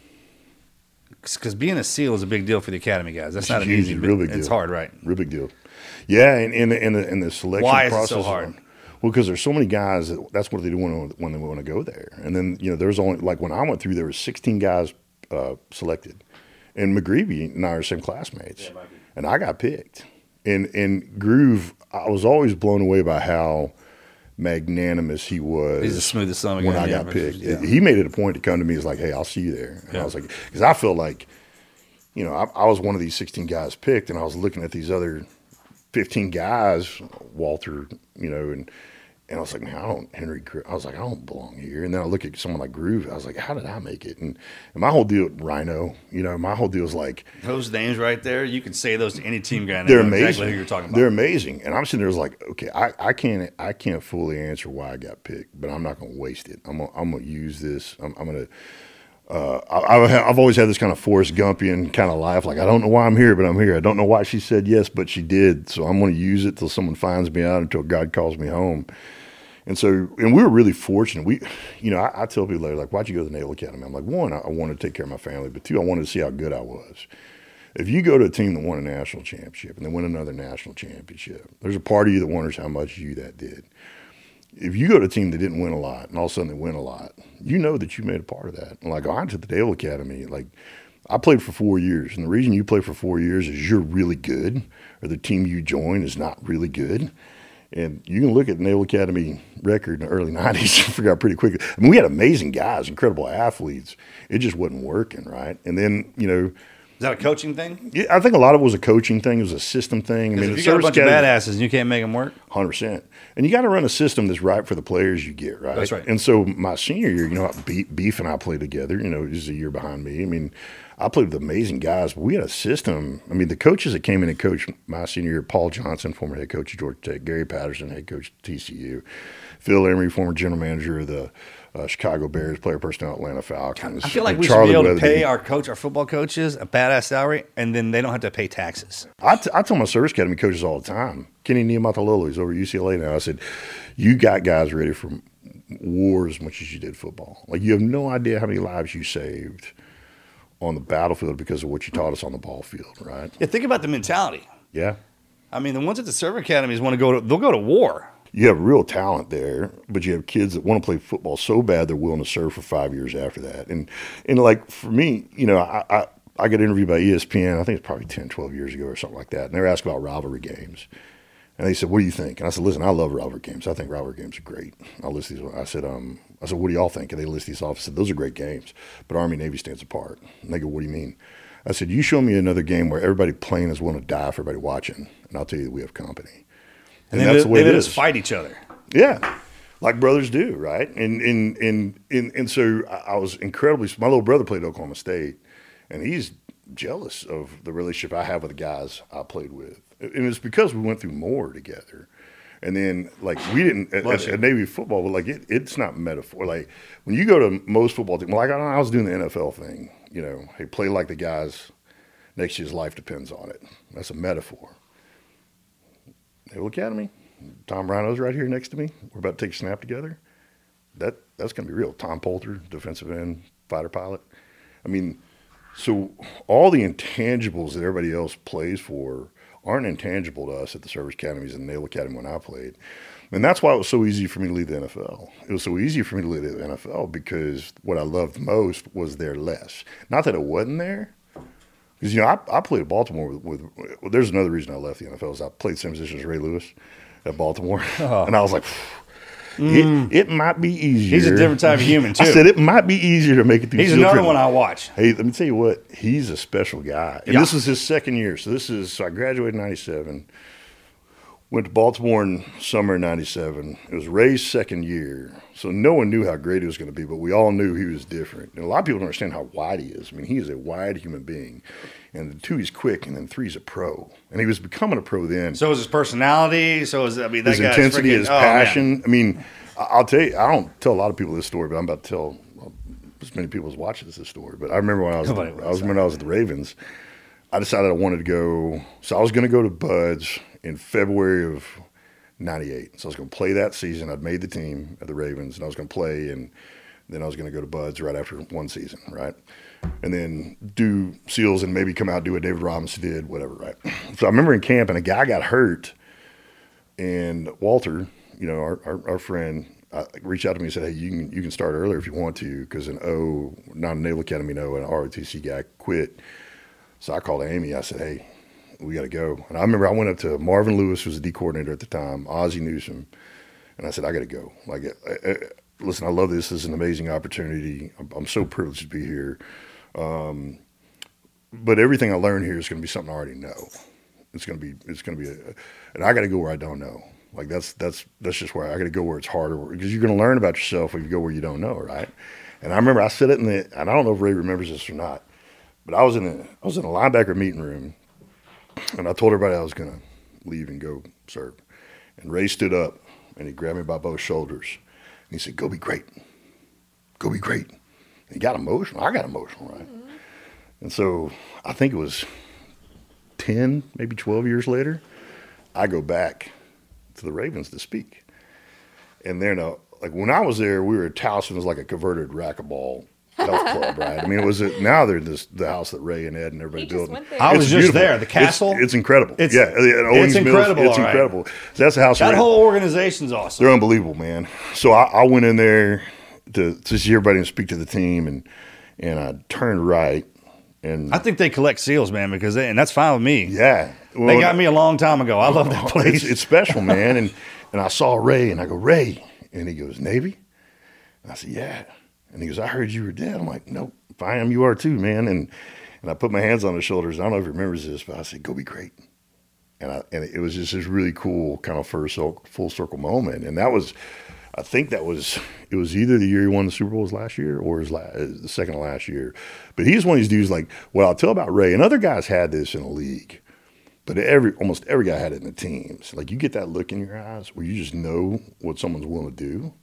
because being a SEAL is a big deal for the academy guys. That's It's not an huge, easy. real big It's deal. hard, right? Real big deal. Yeah, and in the, in the, in the selection Why is it process. so hard? Well, because there's so many guys that that's what they do when, when they want to go there. And then, you know, there's only, like when I went through, there were sixteen guys uh, selected. And McGreevy and I are the same classmates. Yeah, and I got picked. And, and Groove, I was always blown away by how magnanimous he was. He's the smoothest son of a when gun I you got ever- picked. yeah. He made it a point to come to me. He's like, hey, I'll see you there. And Yeah. I was like, because I felt like, you know, I, I was one of these sixteen guys picked, and I was looking at these other fifteen guys, Walter, you know, and and I was like, man, I don't, Henry, Gr- I was like, I don't belong here. And then I look at someone like Groove, I was like, how did I make it? And, and my whole deal, Rhino, you know, my whole deal is like, Those names right there, you can say those to any team guy. And they're they know amazing. Exactly who you're talking about. They're amazing. And I'm sitting there was like, okay, I, I can't I can't fully answer why I got picked, but I'm not going to waste it. I'm gonna, I'm going to use this. I'm, I'm going to. Uh, I, I've, I've always had this kind of Forrest Gumpian kind of life. Like, I don't know why I'm here, but I'm here. I don't know why she said yes, but she did. So I'm going to use it till someone finds me out, until God calls me home. And so, and we were really fortunate. We, you know, I, I tell people later, like, why'd you go to the Naval Academy? I'm like, one, I, I wanted to take care of my family, but two, I wanted to see how good I was. If you go to a team that won a national championship and they win another national championship, there's a part of you that wonders how much you that did. If you go to a team that didn't win a lot and all of a sudden they win a lot, you know that you made a part of that. And like, I to the Naval Academy, like, I played for four years. And the reason you play for four years is you're really good, or the team you join is not really good. And you can look at the Naval Academy record in the early nineties and figure out pretty quickly. I mean, we had amazing guys, incredible athletes. It just wasn't working, right? And then, you know, Is that a coaching thing? yeah, I think a lot of it was a coaching thing. It was a system thing. I mean, if the you got a service bunch of academy- badasses and you can't make them work, one hundred percent. And you got to run a system that's right for the players you get, right? That's right. And so my senior year, you know, Beef, Beef and I played together. You know, he's a year behind me. I mean, I played with amazing guys, but we had a system. I mean, the coaches that came in and coached my senior year, Paul Johnson, former head coach of Georgia Tech, Gary Patterson, head coach at T C U, Phil Emery, former general manager of the uh, Chicago Bears, player personnel, Atlanta Falcons. I feel like uh, we Charlie should be able to Weatherby. pay our coach, our football coaches, a badass salary, and then they don't have to pay taxes. I, t- I tell my service academy coaches all the time. Kenny Niamatalolo, he's over at U C L A now. I said, you got guys ready for war as much as you did football. Like, you have no idea how many lives you saved on the battlefield because of what you taught us on the ball field, right? Yeah, think about the mentality. Yeah. I mean, the ones at the server academies want to go to, they'll go to war. you have real talent there, but you have kids that want to play football so bad they're willing to serve for five years after that. And and like for me, you know, I, I, I got interviewed by E S P N, I think it's probably ten, twelve years ago or something like that. And they were asked about rivalry games. And they said, what do you think? And I said, listen, I love rivalry games. I think rivalry games are great. I list these. I said, um, I said, what do y'all think? And they list these off. I said, those are great games, but Army Navy stands apart. And they go, what do you mean? I said, you show me another game where everybody playing is willing to die for everybody watching, and I'll tell you that we have company. And, and that's the way they it is. Just fight each other. Yeah, like brothers do, right? And and and and, and so I was incredibly. My little brother played Oklahoma State, and he's jealous of the relationship I have with the guys I played with, and it's because we went through more together. And then, like, we didn't at, at, at Navy football, but like it, it's not metaphor. Like when you go to most football teams, like I, I was doing the N F L thing, you know, hey, play like the guys next year's life depends on it. That's a metaphor. Naval Academy, Tom Rhino's right here next to me. We're about to take a snap together. That that's going to be real. Tom Poulter, defensive end, fighter pilot. I mean, so all the intangibles that everybody else plays for aren't intangible to us at the service academies and the Naval Academy when I played. And that's why it was so easy for me to leave the N F L. It was so easy for me to leave the N F L because what I loved most was there less. Not that it wasn't there. Because, you know, I, I played at Baltimore with, with well, there's another reason I left the N F L is I played the same position as Ray Lewis at Baltimore. Oh. And I was like, mm. it, it might be easier. He's a different type of human, too. I said it might be easier to make it through. He's another one I watch. Hey, let me tell you what. He's a special guy. And yeah. This was his second year. So this is, so I graduated in ninety-seven. Went to Baltimore in summer of ninety-seven. It was Ray's second year. So no one knew how great he was going to be, but we all knew he was different. And a lot of people don't understand how wide he is. I mean, he is a wide human being. And the two, he's quick, and then three, he's a pro. And he was becoming a pro then. So is his personality. So is, I mean, that his guy's intensity, freaking, his oh, passion. Man. I mean, I'll tell you, I don't tell a lot of people this story, but I'm about to tell well, as many people as watch this, this story. But I remember when I was, the, I was when I was at the Ravens, I decided I wanted to go. So I was going to go to Buds in February of ninety-eight. So I was going to play that season. I'd made the team at the Ravens, and I was going to play, and then I was going to go to Buds right after one season, right? And then do SEALs and maybe come out and do what David Robinson did, whatever, right? So I remember in camp, and a guy got hurt, and Walter, you know, our, our, our friend, uh, reached out to me and said, hey, you can you can start earlier if you want to, because an O, not a Naval Academy, no, an R O T C guy quit. So I called Amy. I said, hey, we got to go. And I remember I went up to Marvin Lewis, who was the D coordinator at the time, Ozzie Newsome, and I said, I got to go. Like, I, I, listen, I love this. This is an amazing opportunity. I'm, I'm so privileged to be here. Um, but everything I learn here is going to be something I already know. It's going to be, it's going to be, a, and I got to go where I don't know. Like that's, that's, that's just where I got to go where it's harder, because you're going to learn about yourself if you go where you don't know. Right. And I remember I said it in the, and I don't know if Ray remembers this or not, but I was in a, I was in a linebacker meeting room, and I told everybody I was going to leave and go serve. And Ray stood up and he grabbed me by both shoulders and he said, go be great, go be great. He got emotional. I got emotional, right? Mm-hmm. And so I think it was ten, maybe twelve years later, I go back to the Ravens to speak. And they're now, like when I was there, we were at Towson, it was like a converted racquetball health club, right? I mean, it was a, now they're this the house that Ray and Ed and everybody built. I was it's just beautiful. there. The castle. It's, it's incredible. It's, yeah, it's incredible. Mills, it's right. incredible. So that's the house. That whole organization's awesome. They're unbelievable, man. So I, I went in there to, to see everybody and speak to the team, and and I turned right. And I think they collect SEALs, man, because they, and that's fine with me. Yeah, well, they got me a long time ago. I love that place. It's, it's special, man. And and I saw Ray, and I go, Ray, and he goes, Navy. And I said, yeah. And he goes, I heard you were dead. I'm like, nope, if I am, you are too, man. And and I put my hands on his shoulders. I don't know if he remembers this, but I said, go be great. And I and it was just this really cool kind of first full circle moment. And that was, I think that was, it was either the year he won the Super Bowl his last year or his last, the second to last year. But he's one of these dudes like, well, I'll tell about Ray. And other guys had this in the league, but every almost every guy had it in the teams. Like you get that look in your eyes where you just know what someone's willing to do.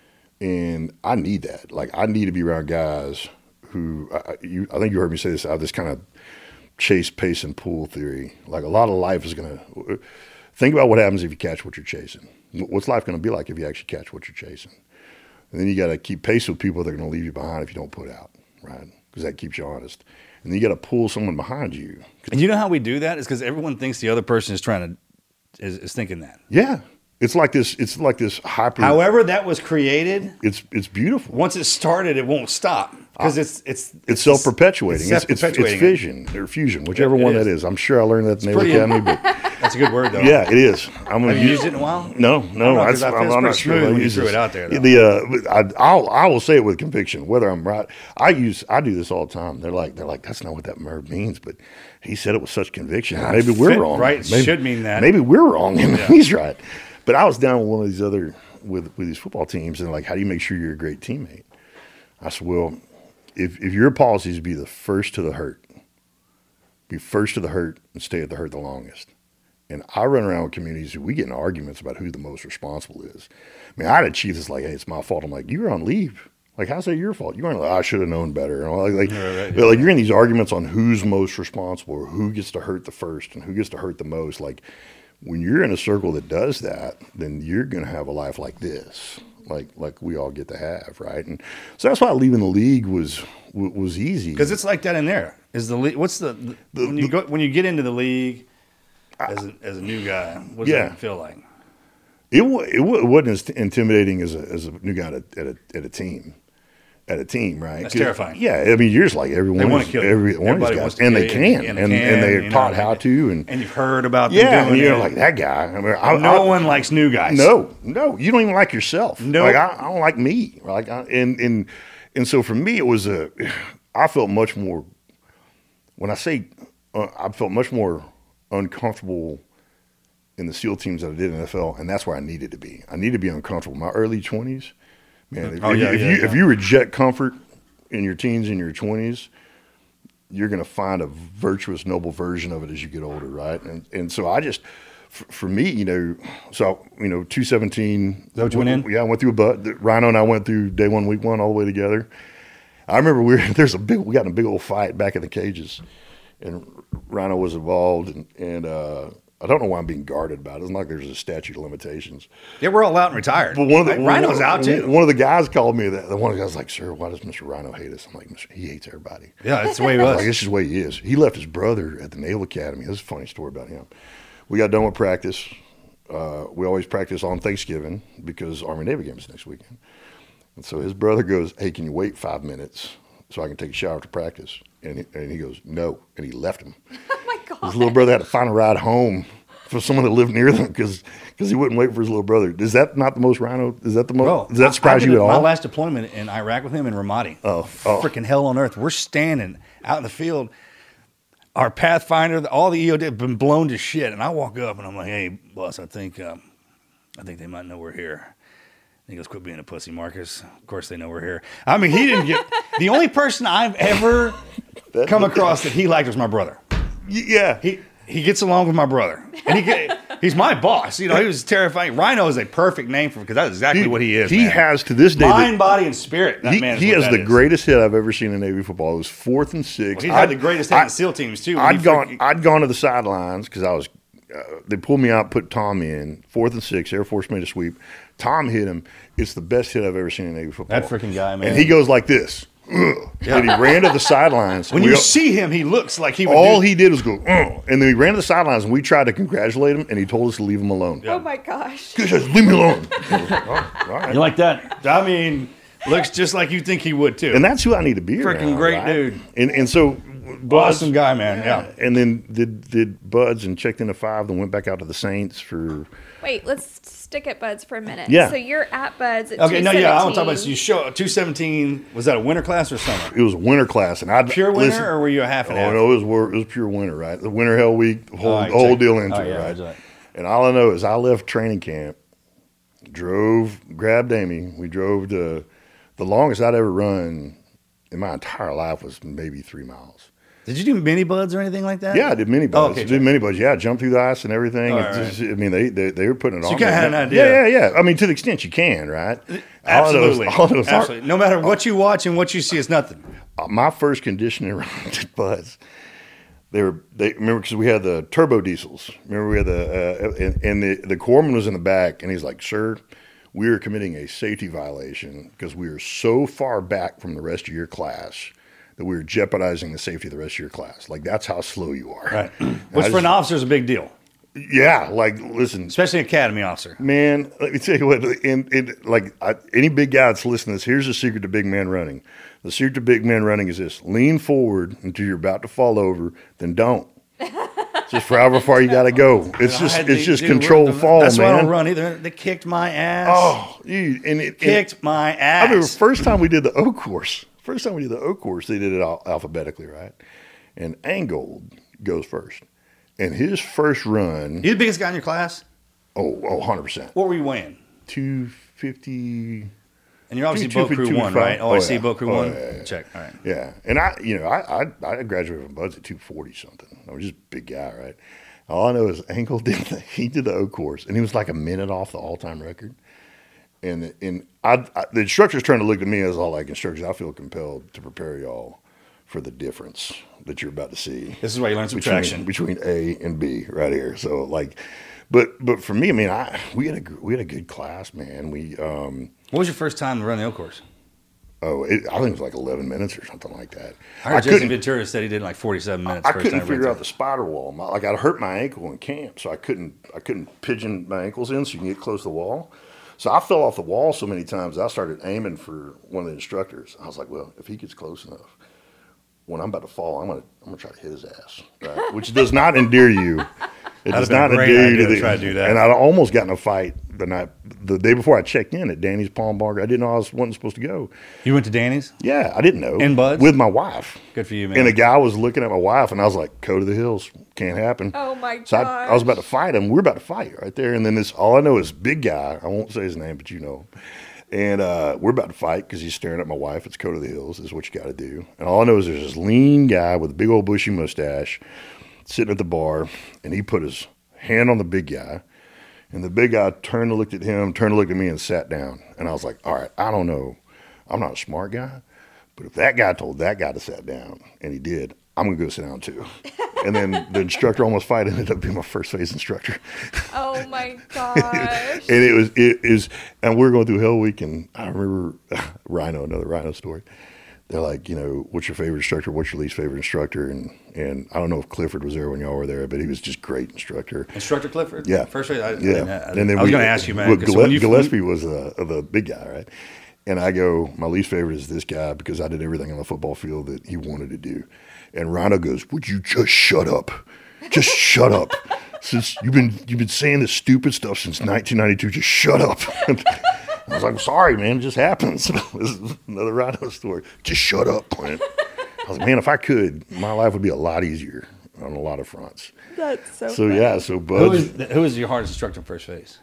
And I need that. Like I need to be around guys who, I, you, I think you heard me say this, I have this kind of chase, pace, and pull theory. Like a lot of life is going to, think about what happens if you catch what you're chasing. What's life going to be like if you actually catch what you're chasing? And then you got to keep pace with people that are going to leave you behind if you don't put out, right? Because that keeps you honest. And then you got to pull someone behind you. And you know how we do that? Is because everyone thinks the other person is trying to, is, is thinking that. Yeah. It's like this. It's like this hyper. However, that was created. it's it's beautiful. Once it started, it won't stop because it's it's It's self perpetuating. It's It's, it's, it's self-perpetuating. fission or fusion, whichever It one is. that is. I'm sure I learned that in Naval pretty- Academy, but That's a good word, though. yeah, it is. I'm gonna Have you use used it in a while? No, no, I don't know, 'cause I, I feel I'm, it's I'm not pretty sure. smooth if I when you use threw this. it out there, though. The uh, I, I'll I will say it with conviction, whether I'm right. I use I do this all the time. They're like they're like that's not what that word means, but he said it with such conviction. Yeah, maybe we're fit wrong. right, it maybe, should mean that. Maybe we're wrong, and he's right. But I was down with one of these other with with these football teams, and like, how do you make sure you're a great teammate? I said, well, if if your policy is be the first to the hurt, be first to the hurt and stay at the hurt the longest. And I run around with communities, we get in arguments about who the most responsible is. I mean, I had a chief that's like, hey, it's my fault. I'm like, you were on leave. Like, how's that your fault? You weren't like, I should have known better. You know, like, like, Right, right, but, like, you're in these arguments on who's most responsible or who gets to hurt the first and who gets to hurt the most. Like, when you're in a circle that does that, then you're going to have a life like this, like like we all get to have, right? And so that's why leaving the league was was easy. Because it's like that in there. Is the league? What's the, the when you go when you get into the league as a, as a new guy? What does Yeah. that feel like? It, wa- it, wa- it wasn't as intimidating as a, as a new guy at a, at a, at a team. At a team, right? That's 'Cause, terrifying. Yeah, I mean, you're just like everyone. They wanna is- kill you. every one of these Everybody guys, wants to and kill they you, can, and and, they and, can, they're you know, taught and how they- to, and, And you've heard about them yeah, doing and you're it. like that guy. I mean, I, no I, one likes new guys. No, no, you don't even like yourself. Nope. Like I, I don't like me. Like I, and and and so for me, it was a. I felt much more. When I say, uh, I felt much more uncomfortable in the SEAL teams than I did in the N F L, and that's where I needed to be. I needed to be uncomfortable. My early twenties, man. If, Oh, if yeah, you, if yeah, you yeah. if you reject comfort in your teens and your twenties, you're going to find a virtuous, noble version of it as you get older, right? And and so I just, for, for me, you know, so you know, two seventeen. that what you went in? Yeah, I went through a but. Rhino and I went through day one, week one, all the way together. I remember we were, there's a big we got in a big old fight back in the cages, and Rhino was involved, and and uh, I don't know why I'm being guarded about it. It's not like there's a statute of limitations. Yeah, we're all out and retired. But one of the Like, Rhino's one, out too. One of the guys called me that. One of the guys was like, "Sir, why does Mister Rhino hate us?" I'm like, "Mister He hates everybody." Yeah, that's the way he I was like, was. this is the way he is. He left his brother at the Naval Academy. This is a funny story about him. We got done with practice. Uh, we always practice on Thanksgiving because Army Navy games next weekend. And so his brother goes, "Hey, can you wait five minutes so I can take a shower after practice?" And he, and he goes, "No," and he left him. Oh my god. His little brother had to find a ride home for someone that lived near them because he wouldn't wait for his little brother. Is that not the most Rhino? Is that the most? Bro, does that surprise I did you at My all? last deployment in Iraq with him in Ramadi. Oh, oh. Freaking hell on earth. We're standing out in the field. Our Pathfinder, all the E O D have been blown to shit. And I walk up and I'm like, "Hey, boss, I think um, I think they might know we're here." And he goes, "Quit being a pussy, Marcus. Of course they know we're here." I mean, he didn't get the only person I've ever come across that he liked was my brother. Y- yeah. He he gets along with my brother, and he get, he's my boss. You know, he was terrifying. Rhino is a perfect name for him because that's exactly what he is. He man. has to this day. the- mind, body, and spirit. That he man is he what has that the is. greatest hit I've ever seen in Navy football. It was fourth and six. Well, he had I'd- the greatest hit I- in SEAL teams too. when I'd he gone. freaking- I'd gone to the sidelines because I was. Uh, they pulled me out, put Tom in. Fourth and six. Air Force made a sweep. Tom hit him. It's the best hit I've ever seen in Navy football. That freaking guy, man. And he goes like this. Ugh. And he ran to the sidelines. when We you all- see him, he looks like he would. all do, he did was go, Ugh. And then he ran to the sidelines, and we tried to congratulate him, and he told us to leave him alone. Oh my gosh. He says, "Leave me alone." I was like, "Oh, all right." You like that? I mean, looks just like you think he would too. And that's who I need to be Freaking around, great right? dude. And and so, Buds, awesome guy, man. Yeah. and then did did Buds and checked into five, then went back out to the Saints for. Wait, let's stick at Buds for a minute. Yeah. So you're at Buds at Okay, no, yeah, I want to talk about this. two seventeen. You show two seventeen. Was that a winter class or summer? It was a winter class, and I Pure winter, or were you a half and Oh half? no, it was wor- it was pure winter, right? The winter hell week, the whole, All right, the whole check. deal into Oh, it, yeah, right? right. And all I know is I left training camp, drove, grabbed Amy. We drove to the longest I'd ever run in my entire life was maybe three miles. Did you do mini buds or anything like that? Yeah, I did mini Oh, buds. okay, did check. mini buds. Yeah, jumped through the ice and everything. All It's right. just- I mean, they, they they were putting it So on. you kinda there. had an idea. Yeah, yeah, yeah. I mean, to the extent you can, right? Absolutely. All of those, all of those aren't- Absolutely. No matter what you watch and what you see, it's nothing. uh, my first conditioning run at Buds, they were they remember because we had the turbo diesels. Remember we had the uh, and, and the the corpsman was in the back, and he's like, "Sir, we are committing a safety violation because we are so far back from the rest of your class that we are jeopardizing the safety of the rest of your class. Like that's how slow you are." Right. And Which I for an just- officer is a big deal. Yeah, like listen, especially an academy officer. man. Let me tell you what. In, in like I, any big guy that's listening to this, here's the secret to big man running. The secret to big man running is this: lean forward until you're about to fall over, then don't. Just for however far you got to go. It's just I- it's just dude, controlled we're- fall, That's why I man. don't run either. They kicked my ass. Oh, you and it kicked and, my I ass. remember first time we did the O course. First time we did the O course, they did it al- alphabetically, right? And Angold goes first, and his first run, You the biggest guy in your class? oh, oh, one hundred percent, What were you weighing? two fifty. And you're obviously Two- boat two- crew two- one, two- right? Oh, oh, I see yeah. boat crew Oh, one. yeah, yeah. Check. All right. Yeah, and I, you know, I I, I graduated from Buds at two forty something. I was just a big guy, right? All I know is Ankle did the, he did the O course, and he was like a minute off the all time record. And and I, I the instructor's trying to look at me as all like instructors. I feel compelled to prepare y'all for the difference that you're about to see. This is where you learn some between, traction. between A and B right here. So like, but but for me, I mean, I we had a gr- we had a good class, man. We um. What was your first time to run the O course? Oh, it, I think it was like eleven minutes or something like that. I heard Jesse couldn't, Ventura said he did like forty-seven minutes. I first couldn't time figure he out ran the spider wall. My, like I hurt my ankle in camp, so I couldn't I couldn't pigeon my ankles in so you can get close to the wall. So I fell off the wall so many times. I started aiming for one of the instructors. I was like, well, if he gets close enough, when I'm about to fall, I'm gonna I'm gonna try to hit his ass, right? Which does not endear you. It That'd does have not been a great endear you idea to to the, try to do that. And I almost got in a fight the night, the day before I checked in at Danny's Palm Bar. I didn't know I was wasn't supposed to go. You went to Danny's? Yeah, I didn't know. In Buds? With my wife. Good for you, man. And a guy was looking at my wife, and I was like, "Go to the hills, can't happen." Oh my So I, I was gosh. about to fight him. We were about to fight right there, and then this. All I know is big guy. I won't say his name, but you know. And uh, we're about to fight because he's staring at my wife. It's go to the hills. This is what you got to do. And all I know is there's this lean guy with a big old bushy mustache sitting at the bar, and he put his hand on the big guy, and the big guy turned and looked at him, turned and looked at me, and sat down. And I was like, all right, I don't know. I'm not a smart guy, but if that guy told that guy to sit down, and he did, I'm going to go sit down too. And then the instructor almost fight ended up being my first phase instructor. Oh my gosh. And it was, it is, and we were going through Hell Week, and I remember Rhino, another Rhino story. They're like, you know, what's your favorite instructor? What's your least favorite instructor? And and I don't know if Clifford was there when y'all were there, but he was just great instructor. Instructor Clifford? Yeah. First rate, I, I Yeah. didn't, I, And then I was we- going to ask you, man. well, 'cause Gille- when you- Gillespie was the, the big guy, right? And I go, my least favorite is this guy because I did everything on the football field that he wanted to do. And Rhino goes, would you just shut up? Just shut up. Since you've been you've been saying this stupid stuff since nineteen ninety-two, just shut up. I was like, sorry, man, it just happens. This is another Rhino story. Just shut up, Clint. I was like, man, if I could, my life would be a lot easier on a lot of fronts. That's so So funny. yeah, so who Buds, was, who was your hardest instructor in first phase?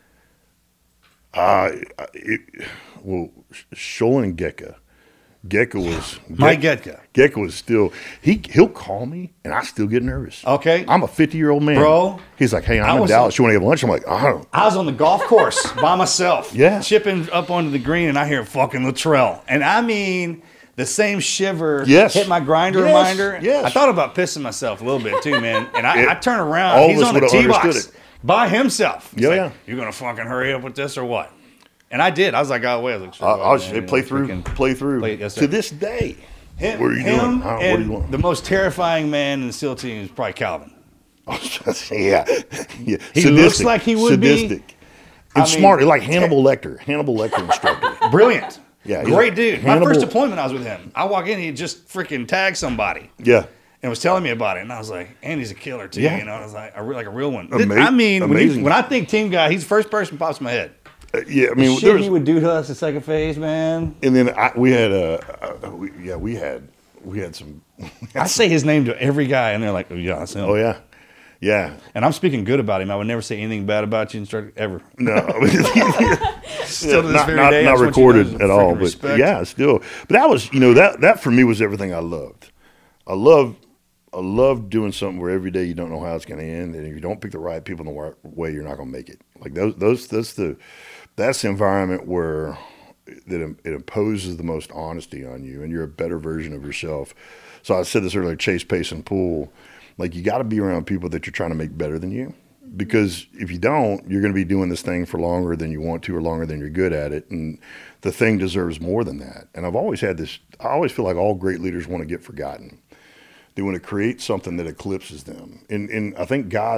uh, it, well, Sholin and Gecko. Gecko was Mike Getka. Gecko was still he he'll call me and I still get nervous. Okay. I'm a fifty year old man, Bro, He's like, hey, I I'm in was- Dallas. You want to have lunch? I'm like, I don't. I was on the golf course by myself. Yeah. Chipping up onto the green, and I hear fucking Luttrell. And I mean, the same shiver Yes. hit my grinder Yes, reminder. yes. I thought about pissing myself a little bit too, man. And I, It- I turn around. all of He's us on the would've tee box understood it. by himself. He's Yeah, like, yeah. You're going to fucking hurry up with this or what? And I did. I was like, got away. I was like, sure, I, I was man, say, you know, play through, freaking- play through. play- yes, sir. To this day, Him, what are you him doing? I don't- what do and you want? the most terrifying man in the SEAL team is probably Calvin. yeah, yeah. He looks like he would be. sadistic. I And mean, smart, like Hannibal Lecter. Hannibal Lecter instructor. Brilliant. Yeah, he's Great a dude. My Hannibal- first deployment, I was with him. I walk in, he just freaking tagged somebody. Yeah. And was telling me about it, and I was like, "Andy's a killer too." Yeah. You know, I was like, a, re- like a real one. Ama- I mean, when, you, amazing. when I think team guy, he's the first person pops in my head. Uh, yeah, I mean, Shit there was, he would do to us in second phase, man. and then I, we had, uh, uh, we, yeah, we had, we had some. I say his name to every guy, and they're like, "Oh yeah, that's him." Oh yeah, yeah. And I'm speaking good about him. I would never say anything bad about you, instructor, ever. No, Still to this not, very not, day, I not just want you to recorded know at all. freaking But respect. yeah, still. But that was, you know, that that for me was everything I loved. I love, I love doing something where every day you don't know how it's going to end, and if you don't pick the right people in the right way, you're not going to make it. Like those, those, that's the, that's the environment where that it imposes the most honesty on you, and you're a better version of yourself. So I said this earlier: chase, pace, and pull. Like you got to be around people that you're trying to make better than you. Because if you don't, you're going to be doing this thing for longer than you want to or longer than you're good at it. And the thing deserves more than that. And I've always had this, I always feel like all great leaders want to get forgotten. They want to create something that eclipses them. And, and I think God's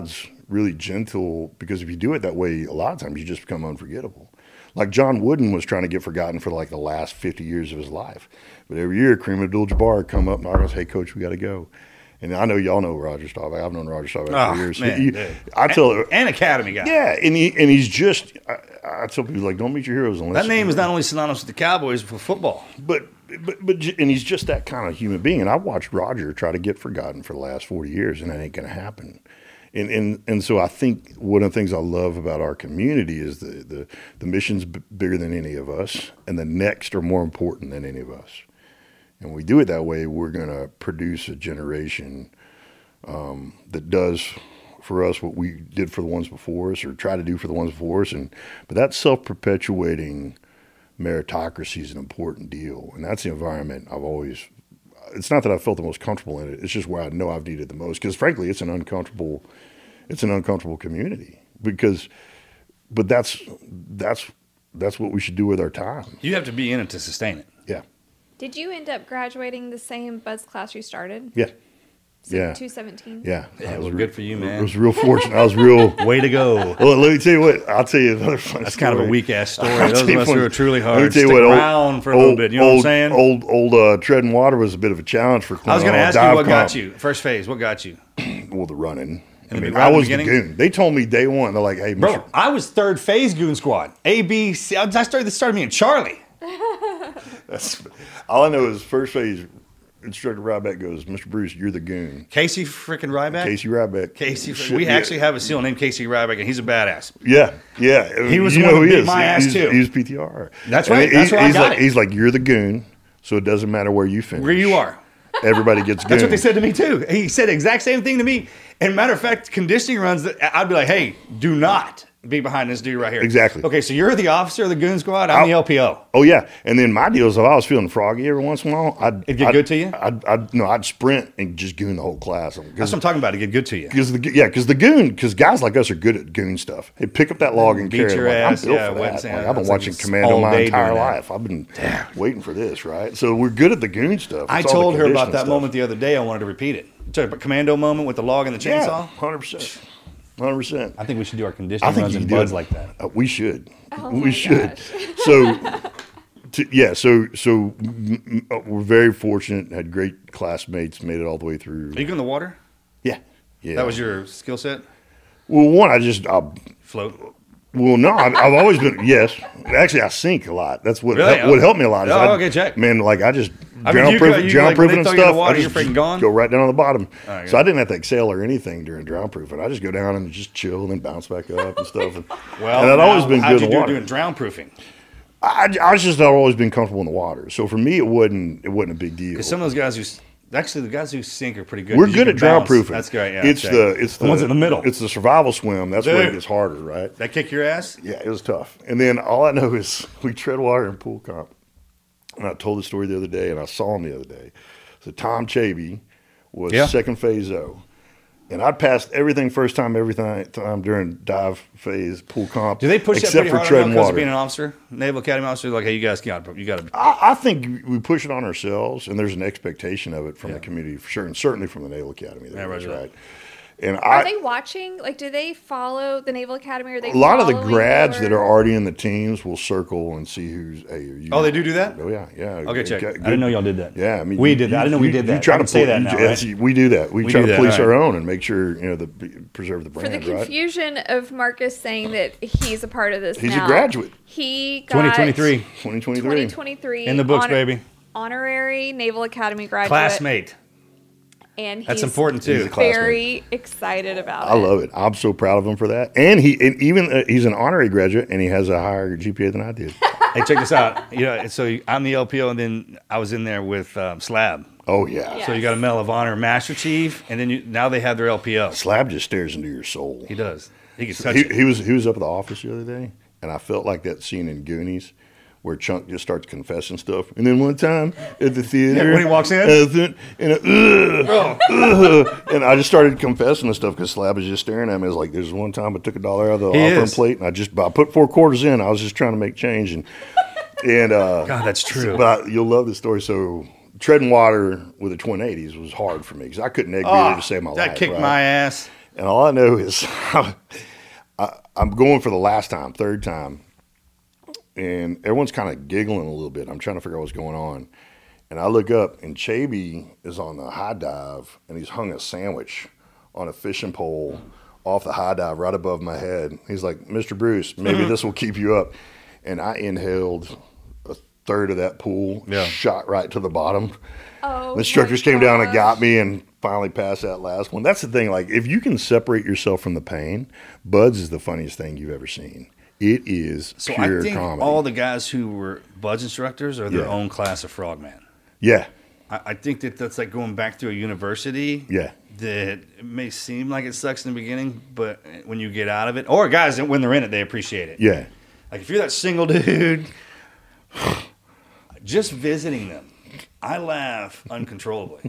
really gentle, because if you do it that way, a lot of times you just become unforgettable. Like John Wooden was trying to get forgotten for like the last fifty years of his life. But every year, Kareem Abdul-Jabbar would come up and I say, hey, Coach, we got to go. And I know y'all know Roger Staubach. I've known Roger Staubach Oh, for years. man, He- dude. I tell and, and Academy guy. yeah, and he and he's just. I, I tell people like, don't meet your heroes unless That name is not only synonymous with the Cowboys for football. But but but j- and he's just that kind of human being. And I've watched Roger try to get forgotten for the last forty years, and that ain't going to happen. And, and and so I think one of the things I love about our community is the the, the mission's b- bigger than any of us, and the next are more important than any of us. And when we do it that way, we're going to produce a generation um, that does for us what we did for the ones before us, or try to do for the ones before us. And but that self-perpetuating meritocracy is an important deal, and that's the environment I've always. It's not that I felt the most comfortable in it. It's just where I know I've needed the most. Because frankly, it's an uncomfortable, it's an uncomfortable community. Because, but that's that's that's what we should do with our time. You have to be in it to sustain it. Yeah, Did you end up graduating the same buzz class you started? yeah, yeah, two seventeen. yeah. Yeah, I it was was re- good for you, I man. was real fortunate. I was real. Way to go. Well, let me tell you what. I'll tell you another funny That's story. kind of a weak ass story. I'll Those tell of you us one- who are truly let me hard tell you stick what, old- around for a little old- bit. You know old, what I'm saying? Old, old uh, treading water was a bit of a challenge for Clint. I was going to on ask you dive what got comp. you. First phase, what got you? Well, the running. I the- mean, right I in the was the beginning? goon. They told me day one. They're like, "Hey, Bro, Mister I was third phase goon squad. A, B, C. I started, this started me in Charlie. That's, all I know is first phase instructor Ryback goes, Mister Bruce, you're the goon. Casey freaking Ryback? Casey Ryback. Casey. Shit, we yeah. actually have a seal named Casey Ryback, and he's a badass. Yeah, yeah. He was you the know one who that he beat is. my ass, he's, too. He's P T R. That's And right. he- That's where I he's got like, it. He's like, you're the goon, so it doesn't matter where you finish. Where you are. Everybody gets goon. That's what they said to me, too. He said the exact same thing to me. And matter of fact, conditioning runs, that I'd be like, hey, do not be behind this dude right here. Exactly. Okay, so you're the officer of the goon squad. I'm the L P O. Oh yeah, and then my deal is if I was feeling froggy every once in a while, I'd It'd get I'd, good to you? I'd, I'd no, I'd sprint and just goon the whole class. That's what I'm talking about, to get good to you. Because the yeah, because the goon, because guys like us are good at goon stuff. Hey, pick up that log and Beat carry it. your Like, ass, I'm built yeah, for wet that. sand. Like, I've been That's like watching it's Commando all my day entire doing that. life. I've been waiting for this, right? So we're good at the goon stuff. I It's all the told her about conditioning that stuff. moment the other day. I wanted to repeat it. You talking about commando moment with the log and the Yeah, chainsaw? hundred percent, hundred percent. I think we should do our I conditioning think runs you and can do buds it. like that. Uh, we should. Oh we my should. gosh. So, to, yeah. So, so mm, mm, uh, we're very fortunate. Had great classmates. Made it all the way through. Are you in the water? Yeah. Yeah. That was your skill set? well. One, I just. I, Float? well, no, I've, I've always been. Yes, actually, I sink a lot. That's what Really? help, what helped me a lot. Is Oh, I, okay, check. Man, like I just I mean, drown you proof, go- you, drown like, when proofing they and throw you in the stuff. water, I you're just freaking gone? go right down on the bottom. All right, so I good. didn't have to excel or anything during drown proofing. I just go down and just chill and then bounce back up and stuff. And, Well, and I'd now, always been how'd good you in do the water. doing drown proofing? I, I was just I've always been comfortable in the water. So for me, it wasn't it wasn't a big deal. Because some of those guys who, s- actually, the guys who sink are pretty good. We're 'cause you good can at drown bounce. proofing. That's great. Yeah, it's check. the it's the, The ones in the middle. It's the survival swim. That's where it Dude. gets harder, right? That kick your ass? Yeah, it was tough. And then all I know is we tread water in pool comp. And I told the story the other day, and I saw him the other day. So Tom Chabey was Yeah. second phase O. And I'd passed everything first time, every time time during dive phase, pool comp. Do they push that except pretty for hard on treading because of water. being an officer, Naval Academy officer? Like, hey, you guys got you got to. I, I think we push it on ourselves, and there's an expectation of it from Yeah. the community, for sure, and certainly from the Naval Academy. There Yeah, is, roger that. right? And Are I, they watching? Like, do they follow the Naval Academy? Or are they a lot of the following grads your- that are already in the teams will circle and see who's. Hey, are you, Oh, they do do that? Oh yeah, yeah. Okay, check. Good- I didn't know y'all did that. Yeah, I mean, We you- did that. I you- didn't know we you- did You that. try I to can say pol- that you- now, yes, right? We do that. We, We try do to that, police all our right. own and make sure you know the preserve the For brand. the right? confusion of Marcus saying that he's a part of this He's a now, graduate. He got twenty twenty-three twenty twenty-three. twenty twenty-three in the books, honor- baby. Honorary Naval Academy graduate. Classmate. And he's That's important He's too. a classmate. very excited about I it. love it. I'm so proud of him for that. And he and even uh, he's an honorary graduate, and he has a higher G P A than I did. Hey, check this out. You know, so I'm the L P O, and then I was in there with um, Slab. Oh yeah. Yeah. So you got a Medal of Honor, Master Chief, and then you now they have their L P O. Slab just stares into your soul. He does. He can touch He, it. he was he was up at the office the other day, and I felt like that scene in Goonies where Chunk just starts confessing stuff. And then one time at the theater, Yeah, when he walks in? uh, th- and, uh, ugh, ugh, and I just started confessing the stuff because Slab was just staring at me. I was like, "There's one time I took a dollar out of the He offering is. plate, and I just I put four quarters in. I was just trying to make change, and and uh, God, that's true. But I, you'll love this story. So treading water with the twin eighties was hard for me because I couldn't egg beer Oh, to save my that life. kicked right? my ass. And all I know is I, I'm going for the last time, third time, and everyone's kind of giggling a little bit. I'm trying to figure out what's going on. And I look up, and Chaby is on the high dive, and he's hung a sandwich on a fishing pole off the high dive right above my head. He's like, Mister Bruce, maybe this will keep you up. And I inhaled a third of that pool, Yeah. shot right to the bottom. Oh, The instructors my came down and gosh. got me and finally passed that last one. That's the thing. Like, if you can separate yourself from the pain, Buds is the funniest thing you've ever seen. It is So pure I think comedy. all the guys who were Buds instructors are their Yeah. own class of frogman. yeah, I, I think that that's like going back to a university. yeah. That it may seem like it sucks in the beginning, but when you get out of it, or guys when they're in it, they appreciate it. Yeah. Like if you're that single dude, just visiting them, I laugh uncontrollably.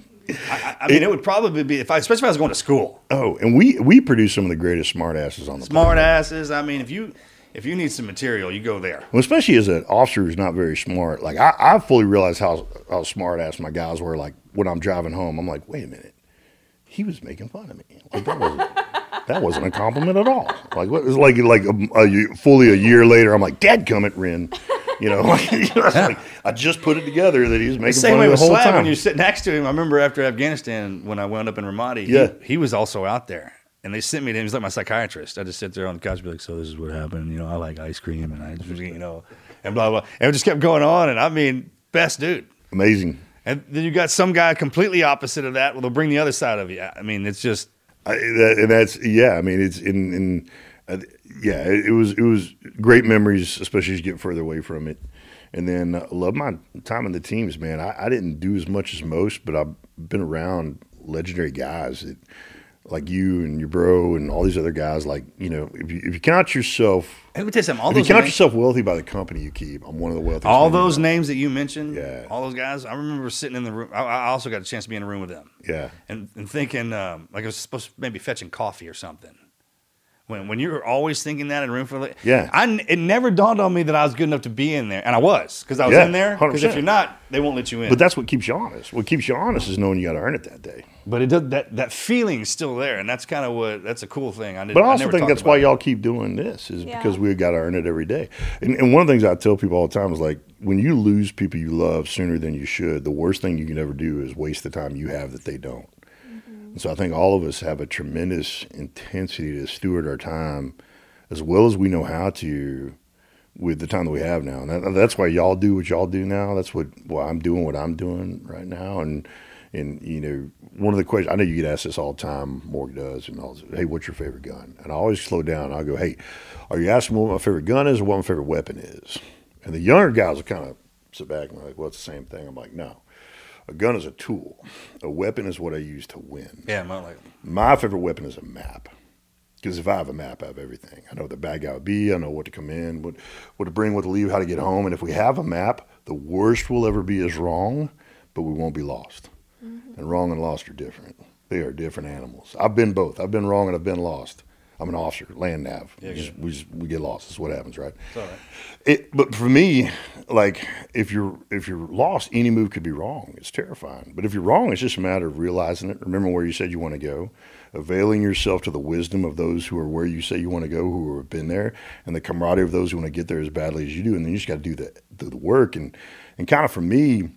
I, I, I mean, it would probably be if I, especially if I was going to school. Oh, and we we produce some of the greatest smart asses on the Smart planet. asses. I mean, if you if you need some material, you go there. Well, especially as an officer who's not very smart. Like I, I fully realized how how smart ass my guys were. Like when I'm driving home, I'm like, wait a minute, he was making fun of me. Like that wasn't that wasn't a compliment at all. Like what was like like a, a, fully a year later, I'm like, dadgummit, Ren. You know, like, you know, it's like I just put it together that he was making Same fun way of me with the whole Slab time. when you sit next to him. I remember after Afghanistan when I wound up in Ramadi, Yeah. he, he was also out there. And they sent me to him. He was like my psychiatrist. I just sit there on the couch and be like, so this is what happened. You know, I like ice cream and I just, you know, and blah, blah. And it just kept going on. And I mean, best dude. Amazing. And then you got some guy completely opposite of that. Well, they'll bring the other side of you. I mean, it's just, I, that, and that's yeah. I mean, it's in, in uh, yeah. It, it was it was great memories, especially as you get further away from it. And then uh, love my time in the teams, man. I, I didn't do as much as most, but I've been around legendary guys that, like you and your bro and all these other guys. Like you know, if you if you count yourself, let me tell you something. All if you those count names, yourself wealthy by the company you keep, I'm one of the wealthiest. all men you those know. names that you mentioned, Yeah. all those guys, I remember sitting in the room. I, I also got a chance to be in a room with them. Yeah. And, and thinking, um, like I was supposed to maybe fetching coffee or something. When when you're always thinking that in a room for like, Yeah. I, it never dawned on me that I was good enough to be in there. And I was, because I was Yeah, in there. one hundred Because if percent. you're not, they won't let you in. But that's what keeps you honest. What keeps you honest is knowing you got to earn it that day. But it does, that, that feeling is still there. And that's kind of what, that's a cool thing. I didn't, But I I also never think talked that's about why it. y'all keep doing this is Yeah. because we got to earn it every day. And, and one of the things I tell people all the time is like, when you lose people you love sooner than you should, the worst thing you can ever do is waste the time you have that they don't. And so I think all of us have a tremendous intensity to steward our time as well as we know how to with the time that we have now. And that, that's why y'all do what y'all do now. That's what why I'm doing what I'm doing right now. And, and you know, one of the questions, I know you get asked this all the time, Morg does, and all, hey, what's your favorite gun? And I always slow down. I go, hey, are you asking me what my favorite gun is or what my favorite weapon is? And the younger guys will kind of sit back and be like, well, it's the same thing. I'm like, no. A gun is a tool. A weapon is what I use to win. Yeah, I'm not like, My favorite weapon is a map. Because if I have a map, I have everything. I know where the bad guy would be. I know what to come in, what, what to bring, what to leave, how to get home. And if we have a map, the worst we'll ever be is wrong, but we won't be lost. Mm-hmm. And wrong and lost are different. They are different animals. I've been both. I've been wrong and I've been lost. I'm an officer, land nav. Yeah, we, just, we, just, we get lost. That's what happens, right? it's all right. It, but for me, like if you're if you're lost, any move could be wrong. It's terrifying. But if you're wrong, it's just a matter of realizing it. Remember where you said you want to go, availing yourself to the wisdom of those who are where you say you want to go, who have been there, and the camaraderie of those who want to get there as badly as you do. And then you just got to do the do the work. And and kind of for me,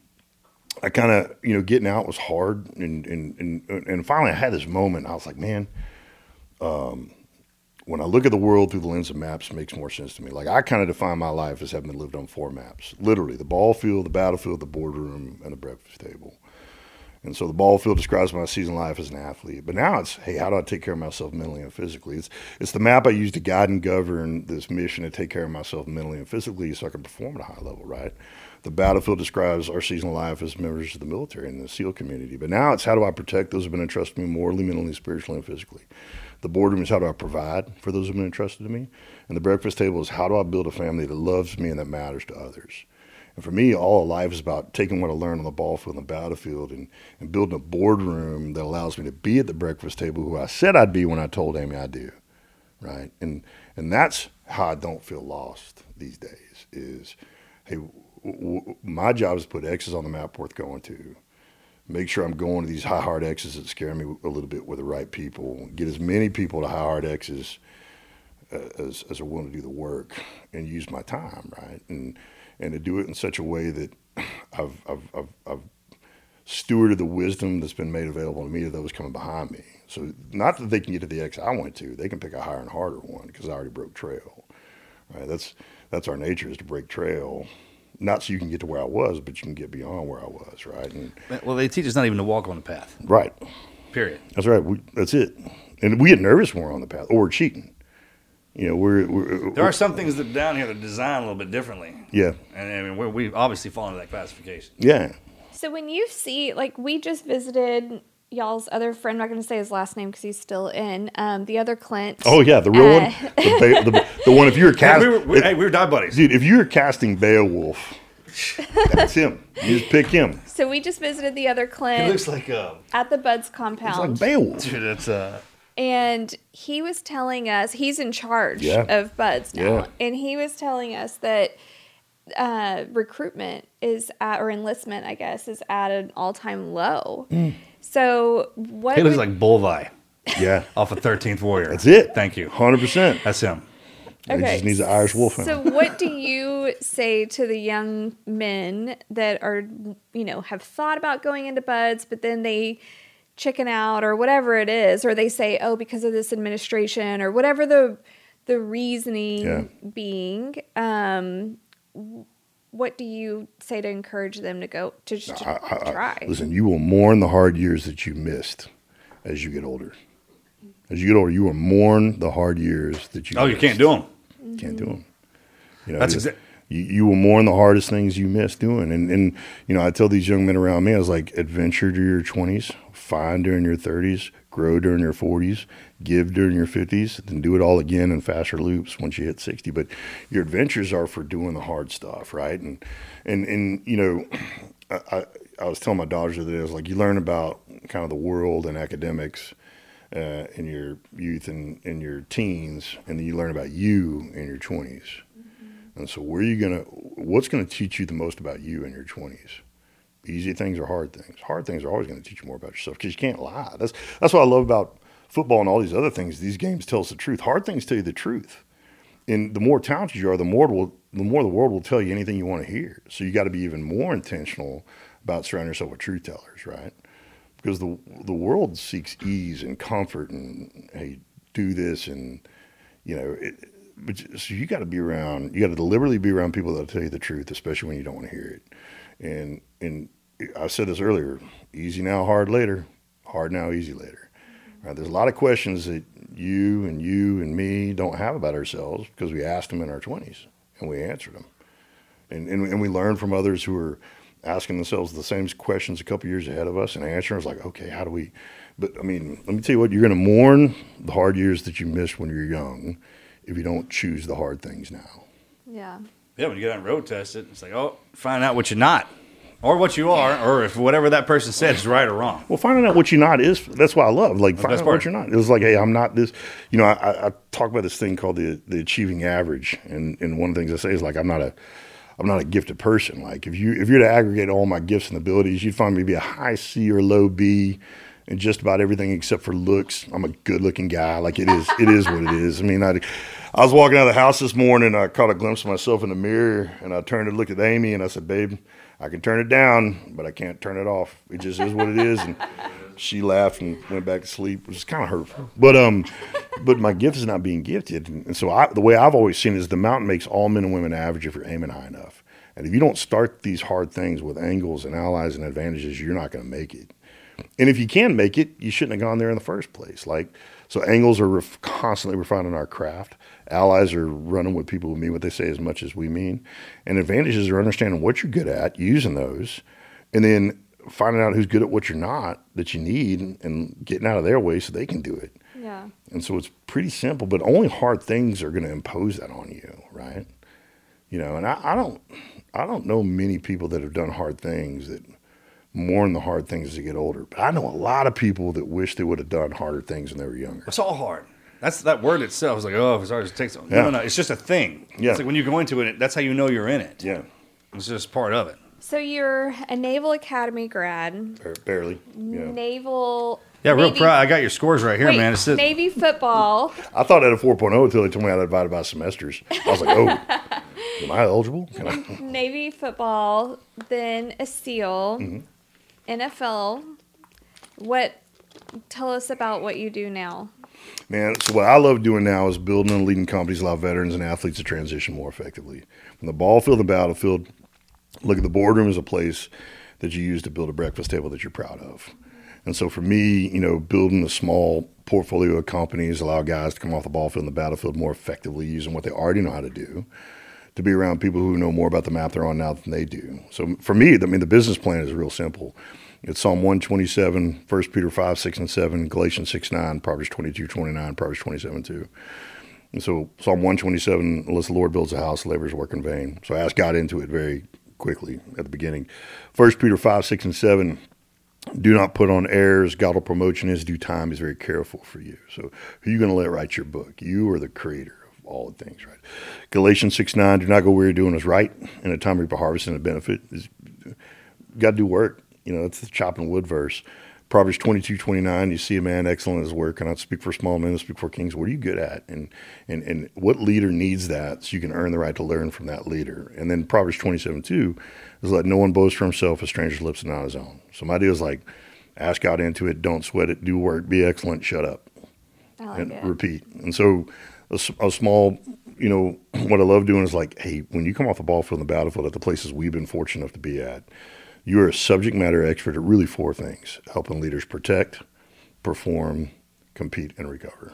I kind of you know getting out was hard. And and and and finally, I had this moment. I was like, man. Um, When I look at the world through the lens of maps, it makes more sense to me. Like I kind of define my life as having lived on four maps, literally the ball field, the battlefield, the boardroom, and the breakfast table. And so the ball field describes my season life as an athlete. But now it's, hey, how do I take care of myself mentally and physically? It's it's the map I use to guide and govern this mission to take care of myself mentally and physically so I can perform at a high level, right? The battlefield describes our seasonal life as members of the military and the SEAL community. But now it's how do I protect those who have been entrusted to me morally, mentally, spiritually, and physically. The boardroom is how do I provide for those who have been entrusted to me. And the breakfast table is how do I build a family that loves me and that matters to others. And for me, all of life is about taking what I learned on the ball field and the battlefield and, and building a boardroom that allows me to be at the breakfast table who I said I'd be when I told Amy I do, right? And and that's how I don't feel lost these days is, hey, w- w- my job is to put X's on the map worth going to. make sure I'm going to these high hard X's that scare me a little bit with the right people, get as many people to high hard X's uh, as, as are willing to do the work, and use my time, right? And and to do it in such a way that I've, I've, I've, I've stewarded the wisdom that's been made available to me to those coming behind me. So not that they can get to the X I went to, they can pick a higher and harder one because I already broke trail, right? That's, that's our nature, is to break trail. Not so you can get to where I was, but you can get beyond where I was, right? And, Well, they teach us not even to walk on the path. right. Period. That's right. We, that's it. And we get nervous when we're on the path, or we're cheating. You know, we're, we're There are some things that down here that are designed a little bit differently. yeah, And I mean, we're, we obviously fall into that classification. yeah. So when you see, like, we just visited y'all's other friend, I'm not going to say his last name because he's still in, um, the other Clint. Oh yeah, the real Uh, one, the, ba- the, the one. If you were Hey, casting, we were, we, hey, we were die buddies. dude, if you were casting Beowulf, that's him. You just pick him. So we just visited the other He Clint looks like uh, at the Buds It's compound. like Beowulf. dude. That's uh, And he was telling us, he's in charge Yeah. of Buds now. Yeah. And he was telling us that uh, recruitment is at, or enlistment, I guess, is at an all time low. Mm. So what he looks would- like Bullvi Yeah, off of thirteenth Warrior. that's it. Thank you. Hundred percent. That's him. He just needs an Irish wolf. in So him. what do you say to the young men that are, you know, have thought about going into Buds, but then they chicken out or whatever it is, or they say, oh, because of this administration or whatever the the reasoning Yeah. being, um, what do you say to encourage them to go to, to I- I- I- try? Listen, you will mourn the hard years that you missed as you get older. As you get older, you will mourn the hard years that you. Oh, you missed. can't do them. Can't do them. You know, That's you, exa- you, you will mourn the hardest things you missed doing. And, and, you know, I tell these young men around me, I was like, adventure during your twenties, find during your thirties, grow during your forties, give during your fifties, then do it all again in faster loops once you hit sixty. But your adventures are for doing the hard stuff, right? And, and, and you know, I, I, I was telling my daughters the other day, I was like, you learn about kind of the world and academics uh, in your youth and in your teens, and then you learn about you in your twenties. And so where are you going to, what's going to teach you the most about you in your twenties? Easy things or hard things? Hard things are always going to teach you more about yourself because you can't lie. That's that's what I love about football and all these other things. These games tell us the truth. Hard things tell you the truth. And the more talented you are, the more will, the more the world will tell you anything you want to hear. So you got to be even more intentional about surrounding yourself with truth tellers, right? Because the the world seeks ease and comfort and, hey, do this and, you know, it, but so you got to be around, you got to deliberately be around people that'll tell you the truth, especially when you don't want to hear it. And and I said this earlier, easy now, hard later, hard now, easy later. Right? There's a lot of questions that you and you and me don't have about ourselves because we asked them in our twenties and we answered them. And, and, and we learn from others who are asking themselves the same questions a couple years ahead of us and answering. It's like, okay, how do we, but I mean, let me tell you what, you're going to mourn the hard years that you missed when you're young if you don't choose the hard things now. Yeah. Yeah, when you get on road test it, it's like, oh, find out what you're not. Or what you are, or if whatever that person said is right or wrong. Well, finding out what you're not is, that's what I love. Like, finding best out part. what you're not. It was like, hey, I'm not this, you know, I, I talk about this thing called the, the achieving average. And, and one of the things I say is like, I'm not a, I'm not a gifted person. Like if you, if you're to aggregate all my gifts and abilities, you'd find me to be a high C or low B in just about everything except for looks. I'm a good looking guy. Like it is, it is what it is. I mean, I, I was walking out of the house this morning, I caught a glimpse of myself in the mirror and I turned and looked at Amy and I said, babe, I can turn it down, but I can't turn it off. It just is what it is. And she laughed and went back to sleep, which is kind of hurtful. But um, but my gift is not being gifted. And so I, the way I've always seen it is the mountain makes all men and women average if you're aiming high enough. And if you don't start these hard things with angles and allies and advantages, you're not going to make it. And if you can make it, you shouldn't have gone there in the first place. Like, so angles are ref- constantly refining our craft. Allies are running with people who mean what they say as much as we mean. And advantages are understanding what you're good at, using those, and then finding out who's good at what you're not that you need and getting out of their way so they can do it. Yeah. And so it's pretty simple, but only hard things are going to impose that on you, right? You know, and I, I don't I don't know many people that have done hard things that mourn the hard things as they get older. But I know a lot of people that wish they would have done harder things when they were younger. It's all hard. That's that word itself is like, oh, it's hard as it takes. No, Yeah. no, no. It's just a thing. Yeah. It's like when you go into it, that's how you know you're in it. Yeah. It's just part of it. So you're a Naval Academy grad. Bar- Barely. You know. Naval. Yeah, real Navy- proud. I got your scores right here, Wait, man. It's just, Navy football. I thought I had a four point oh until they told me I had to divide it by semesters. I was like, oh, am I eligible? Can I? Navy football, then a SEAL, Mm-hmm. N F L. What? Tell us about what you do now. Man, so what I love doing now is building and leading companies, allow veterans and athletes to transition more effectively. From the ball field and the battlefield, look at the boardroom as a place that you use to build a breakfast table that you're proud of. And so for me, you know, building a small portfolio of companies, allow guys to come off the ball field and the battlefield more effectively using what they already know how to do, to be around people who know more about the map they're on now than they do. So for me, I mean, the business plan is real simple. It's Psalm one twenty-seven, First Peter five, six, and seven, Galatians six, nine, Proverbs twenty-two, twenty-nine, Proverbs twenty-seven, two. And so Psalm one twenty-seven, unless the Lord builds a house, laborers work in vain. So I asked God into it very quickly at the beginning. First Peter five, six, and seven, do not put on airs. God will promote you in his due time. He's very careful for you. So who are you going to let write your book? You are the creator of all the things, right? Galatians six, nine, do not go where you're doing is right. In a time reap a harvest and a benefit. You got to do work. You know, it's the chopping wood verse. Proverbs twenty-two, twenty-nine, you see a man excellent in his work. Cannot speak for small men, speak for kings. What are you good at? And, and and what leader needs that so you can earn the right to learn from that leader? And then Proverbs twenty-seven, two is let no one boast for himself, a stranger's lips and not his own. So my deal is like, ask God into it, don't sweat it, do work, be excellent, shut up. I like And it. repeat. And so a, s- a small, you know, what I love doing is like, hey, when you come off the ball field and the battlefield at the places we've been fortunate enough to be at, you are a subject matter expert at really four things: helping leaders protect, perform, compete, and recover.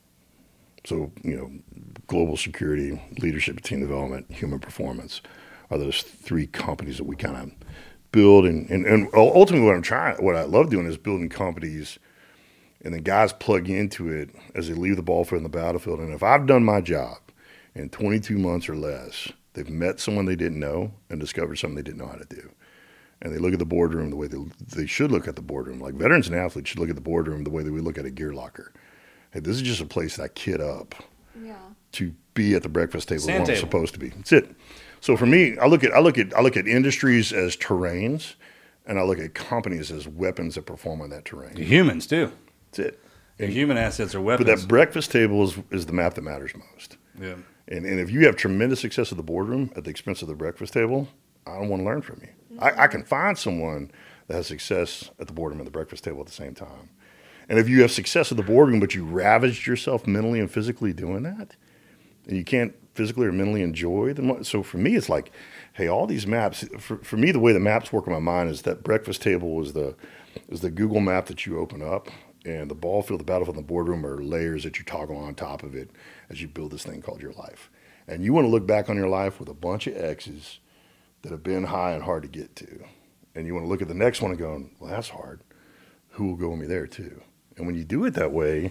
So, you know, global security, leadership, team development, human performance are those three companies that we kind of build. And, and, and ultimately what I'm trying, what I love doing is building companies, and then guys plug into it as they leave the ball field in the battlefield. And if I've done my job in twenty-two months or less, they've met someone they didn't know and discovered something they didn't know how to do. And they look at the boardroom the way they, they should look at the boardroom. Like veterans and athletes should look at the boardroom the way that we look at a gear locker. Hey, this is just a place that I kid up Yeah. to be at the breakfast table Sand where I'm table. supposed to be. That's it. So for me, I look at I look at I look at industries as terrains, and I look at companies as weapons that perform on that terrain. humans, too. That's it. Your human assets are But weapons. that breakfast table is is the map that matters most. yeah. And and if you have tremendous success at the boardroom at the expense of the breakfast table, I don't want to learn from you. I, I can find someone that has success at the boardroom and the breakfast table at the same time. And if you have success at the boardroom, but you ravaged yourself mentally and physically doing that, and you can't physically or mentally enjoy them. So for me, it's like, hey, all these maps, for, for me, the way the maps work in my mind is that breakfast table is the, is the Google map that you open up, and the ball field, the battlefield, and the boardroom are layers that you toggle on top of it as you build this thing called your life. And you want to look back on your life with a bunch of X's that have been high and hard to get to. And you want to look at the next one and go, well, that's hard. Who will go with me there too? And when you do it that way,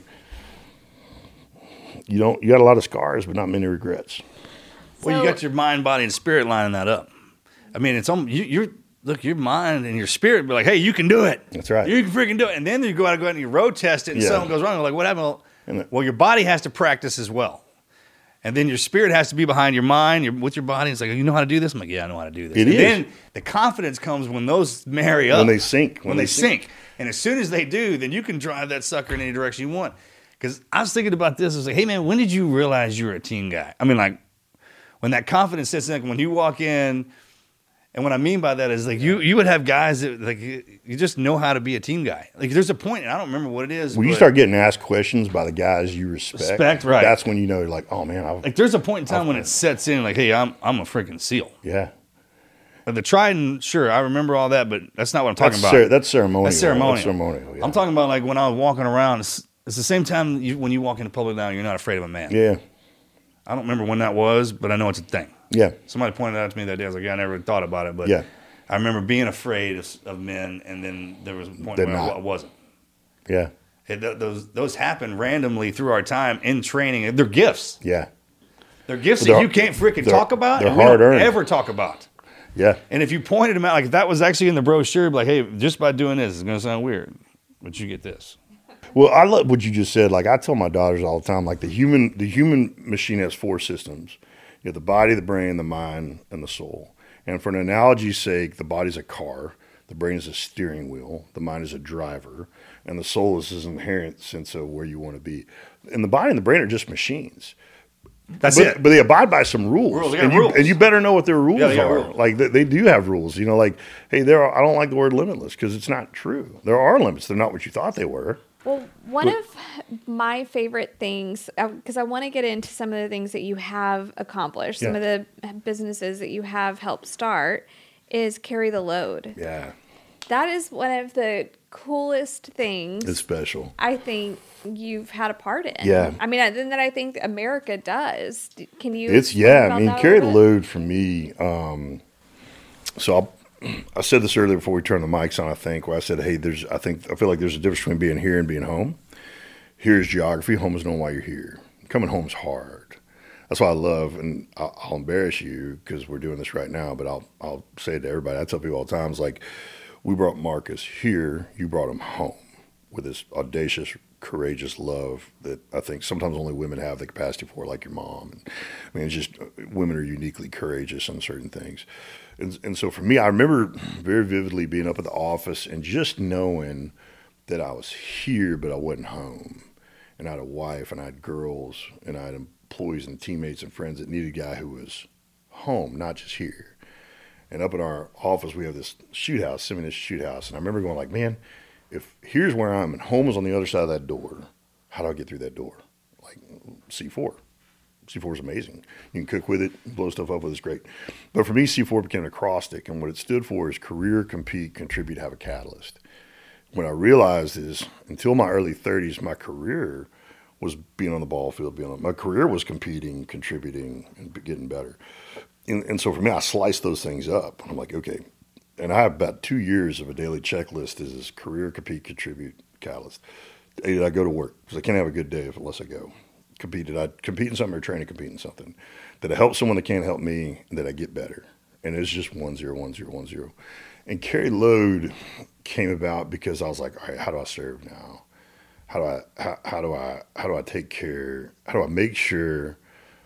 you don't, you got a lot of scars, but not many regrets. Well, you So- got your mind, body, and spirit lining that up. I mean, it's on you. You're look, your mind and your spirit be like, "Hey, you can do it. That's right. You can freaking do it." And then you go out and go out and you road test it, and Yeah. something goes wrong. You're like, what happened? Well, And it- well, your body has to practice as well, and then your spirit has to be behind your mind. Your, with your body, it's like, you know how to do this. I'm like, yeah, I know how to do this. It and is. then the confidence comes when those marry up. When they sync. When, they sync. And as soon as they do, then you can drive that sucker in any direction you want. Because I was thinking about this. I was like, hey, man, when did you realize you were a team guy? I mean, like, when that confidence sets in, when you walk in, and what I mean by that is, like, you you would have guys that, like, you, you just know how to be a team guy. Like, there's a point, and I don't remember what it is. When you but, start getting asked questions by the guys you respect, Respect, right. that's when you know, you're like, oh, man, I've, like, there's a point in time when it sets in, like, hey, I'm I'm a freaking SEAL. yeah. But the Trident, sure, I remember all that, but that's not what I'm talking That's, about. cer- that's ceremonial. That's ceremonial. That's ceremonial, yeah. I'm talking about, like, when I was walking around, it's, it's the same time you, when you walk into public now, you're not afraid of a man. Yeah, I don't remember when that was, but I know it's a thing. yeah, Somebody pointed out to me that day. I was like, yeah, I never thought about it, but Yeah. I remember being afraid of, of men, and then there was a point They're where I not. wa- wasn't. yeah, It, th- those those happen randomly through our time in training. They're gifts. yeah, They're gifts They're- that you can't freaking they're- talk about. they're and we don't hard-earned. ever talk about. yeah. And if you pointed them out, like if that was actually in the brochure, be like, hey, just by doing this, it's gonna sound weird, but you get this. Well, I love what you just said. Like I tell my daughters all the time, like the human the human machine has four systems. You have the body, the brain, the mind, and the soul. And for an analogy's sake, the body's a car, the brain is a steering wheel, the mind is a driver, and the soul is this inherent sense of where you want to be. And the body and the brain are just machines. That's but, it. But they abide by some rules. Rules, they got and, you, rules. and you better know what their rules Yeah, they got are. rules. Like they, they do have rules. You know, like, hey, there are, I don't like the word limitless because it's not true. There are limits. They're not what you thought they were. Well, one But- of my favorite things, because I want to get into some of the things that you have accomplished, some Yeah. of the businesses that you have helped start, is Carry the Load. Yeah, That is one of the coolest things it's special. I think you've had a part in. Yeah. I mean, and that I think America does. Can you? It's explain yeah. about I mean, that a carry the little bit? load for me. Um, so I'll, I said this earlier before we turned the mics on. I think where I said, hey, there's. I think I feel like there's a difference between being here and being home. Here's geography. Home is knowing why you're here. Coming home's hard. That's why I love, and I'll, I'll embarrass you because we're doing this right now. But I'll I'll say it to everybody. I tell people all the time, it's like we brought Marcus here. You brought him home with this audacious, courageous love that I think sometimes only women have the capacity for, like your mom. And, I mean, it's just women are uniquely courageous on certain things. And, and so for me, I remember very vividly being up at the office and just knowing that I was here, but I wasn't home. And I had a wife and I had girls and I had employees and teammates and friends that needed a guy who was home, not just here. And up at our office, we have this shoot house, semi shoot house. And I remember going like, man, if here's where I'm and home is on the other side of that door, how do I get through that door? Like C four. C four is amazing. You can cook with it, blow stuff up with it, it's great. But for me, C four became an acrostic, and what it stood for is career, compete, contribute, have a catalyst. What I realized is until my early thirties, my career was being on the ball field, being on, my career was competing, contributing, and getting better. And, and so for me, I sliced those things up. I'm like, okay, and I have about two years of a daily checklist is this career, compete, contribute, catalyst. A, did I go to work? Because I can't have a good day unless I go. Compete, did I compete in something or train to compete in something? Did I help someone that can't help me? And did I get better? And it's just one, zero, one, zero, one, zero. And carry load came about because I was like, all right, how do I serve now? How do I, how, how do I, how do I take care? How do I make sure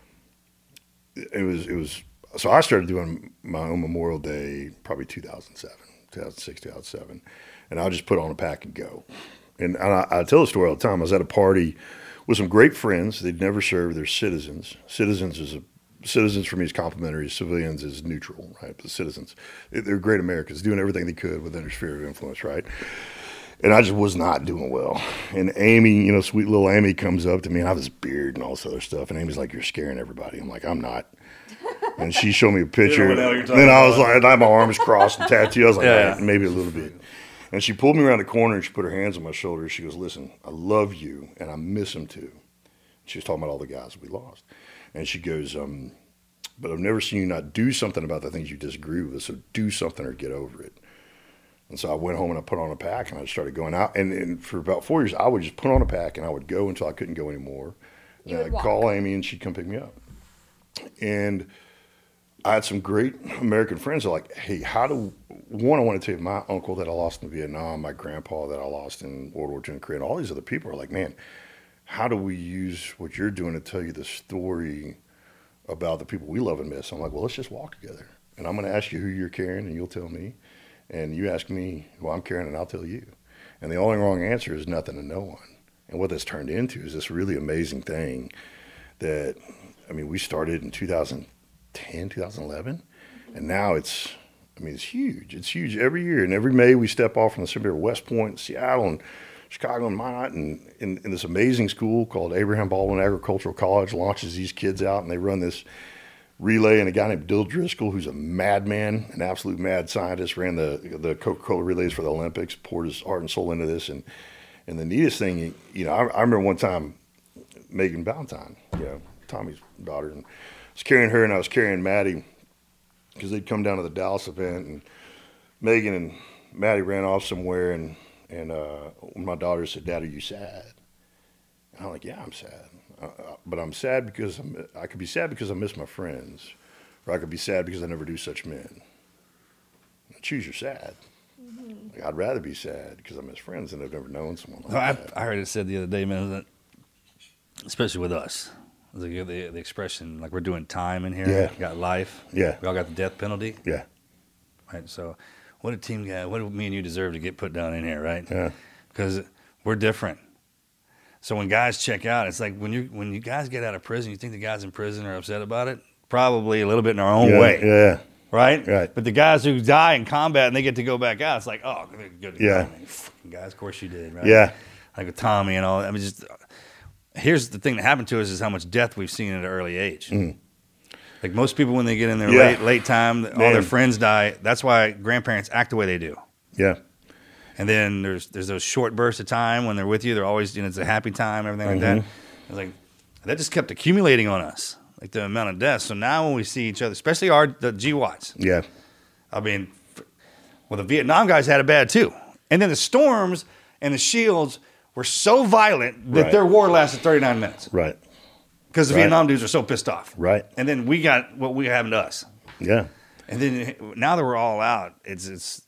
it was, it was, so I started doing my own Memorial Day, probably two thousand seven, two thousand six, two thousand seven. And I'll just put on a pack and go. And I, I tell the story all the time. I was at a party with some great friends. They'd never served. They're citizens. Citizens is a, citizens for me is complimentary. Civilians is neutral, right? But citizens, they're great Americans doing everything they could within their sphere of influence, right? And I just was not doing well. And Amy, you know, sweet little Amy comes up to me and I have this beard and all this other stuff. And Amy's like, you're scaring everybody. I'm like, I'm not. And she showed me a picture. You know what the hell you're And talking then I was about. like, I had my arms crossed and tattooed. I was like, Yeah, yeah, yeah. maybe a little bit. And she pulled me around the corner and she put her hands on my shoulder. She goes, listen, I love you and I miss him too. She was talking about all the guys we lost. And she goes, um, but I've never seen you not do something about the things you disagree with. So do something or get over it. And so I went home and I put on a pack and I started going out. And, and for about four years, I would just put on a pack and I would go until I couldn't go anymore. You And would I'd walk. call Amy and she'd come pick me up. And I had some great American friends that were like, hey, how do, one, I want to tell you, my uncle that I lost in Vietnam, my grandpa that I lost in World War Two in Korea, and all these other people are like, man, how do we use what you're doing to tell you the story about the people we love and miss? I'm like, well, let's just walk together. And I'm going to ask you who you're carrying and you'll tell me. And you ask me who I'm carrying and I'll tell you. And the only wrong answer is nothing to no one. And what that's turned into is this really amazing thing that, I mean, we started in two thousand ten, two thousand eleven, and now it's, I mean, it's huge. It's huge every year. And every May we step off from the Cemetery of West Point, Seattle, and Chicago, and Minot, and in, in this amazing school called Abraham Baldwin Agricultural College launches these kids out, and they run this relay. And a guy named Bill Driscoll, who's a madman, an absolute mad scientist, ran the the Coca-Cola relays for the Olympics, poured his heart and soul into this. And and the neatest thing, you know, I, I remember one time Megan Valentine, you know, Tommy's daughter, and I was carrying her and I was carrying Maddie because they'd come down to the Dallas event, and Megan and Maddie ran off somewhere, and and uh, my daughter said, "Dad, are you sad?" And I'm like, "Yeah, I'm sad, uh, but I'm sad because I'm, I could be sad because I miss my friends, or I could be sad because I never do such men. Choose your sad. Mm-hmm. Like, I'd rather be sad because I miss friends and I've never known someone like No, I, that." I heard it said the other day, man, that especially with us, the, the, the expression, like we're doing time in here. Yeah. We got life. Yeah. We all got the death penalty. Yeah, right? So, what a team guy, what do me and you deserve to get put down in here, right? Yeah. Because we're different. So when guys check out, it's like when you when you guys get out of prison, you think the guys in prison are upset about it? Probably a little bit in our own yeah, way, Yeah. right? Right. But the guys who die in combat and they get to go back out, it's like, oh, good to Yeah. go. Fucking guys, of course you did, right? Yeah. Like with Tommy and all. I mean, just here's the thing that happened to us is how much death we've seen at an early age. Mm. Like most people, when they get in their Yeah. late late time, all Man. their friends die. That's why grandparents act the way they do. Yeah. And then there's there's those short bursts of time when they're with you. They're always, you know, it's a happy time, everything like that. It's like that just kept accumulating on us, like the amount of deaths. So now when we see each other, especially our the G Watts, Yeah. I mean, well, the Vietnam guys had it bad too. And then the Storms and the Shields were so violent that Right. their war lasted thirty-nine minutes Right. because the Right. Vietnam dudes are so pissed off. Right. And then we got what we happened to us. Yeah. And then now that we're all out, it's it's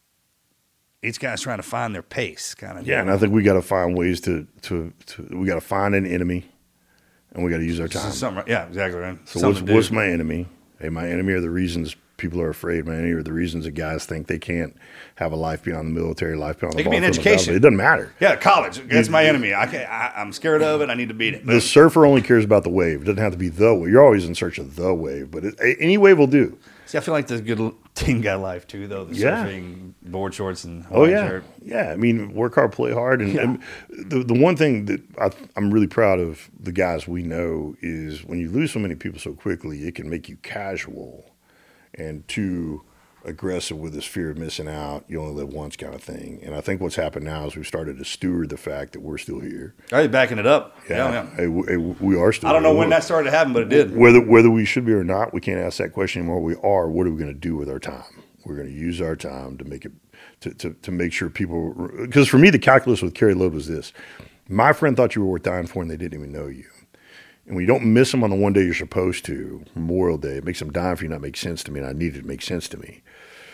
each guy's trying to find their pace, kind of. Yeah. And I think we got to find ways to, to, to we got to find an enemy and we got to use our time. Something, yeah, exactly. Right. So Something what's, to do. what's my enemy? Hey, my enemy are the reasons people are afraid. My enemy are the reasons that guys think they can't have a life beyond the military, life beyond the It could be ball an field. education. It doesn't matter. Yeah, college. That's my enemy. I can't, I, I'm scared of it. I need to beat it. The surfer only cares about the wave. It doesn't have to be the wave. You're always in search of the wave, but it, a- any wave will do. See, I feel like the good l- team guy life too, though. The Yeah. surfing, board shorts, and Oh Hawaiian yeah, shirt. yeah. I mean, work hard, play hard, and, and the the one thing that I, I'm really proud of the guys we know is when you lose so many people so quickly, it can make you casual and too aggressive with this fear of missing out. You only live once kind of thing. And I think what's happened now is we've started to steward the fact that we're still here. Are you backing it up? Yeah, yeah. Hey, we, hey, we are still. I don't know here. when that started to happen, but it did. Whether whether we should be or not, we can't ask that question anymore. We are. What are we going to do with our time? We're going to use our time to make it to to, to make sure people. Because for me, the calculus with Kerry Load was this: my friend thought you were worth dying for, and they didn't even know you. And when you don't miss them on the one day you're supposed to, Memorial Day, it makes them dying for you not make sense to me, and I needed it to make sense to me.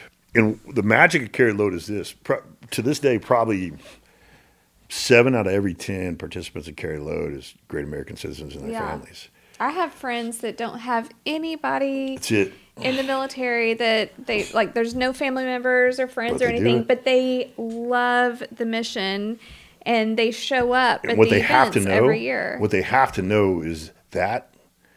And the magic of Kerry Load is this: Pro- to this day, probably seven out of every ten participants in Kerry Load is great American citizens and their Yeah. families. I have friends that don't have anybody That's it. in the military that they like. There's no family members or friends But or they do anything, it. but they love the mission and they show up And at what the they have to events know, every year. what they have to know is that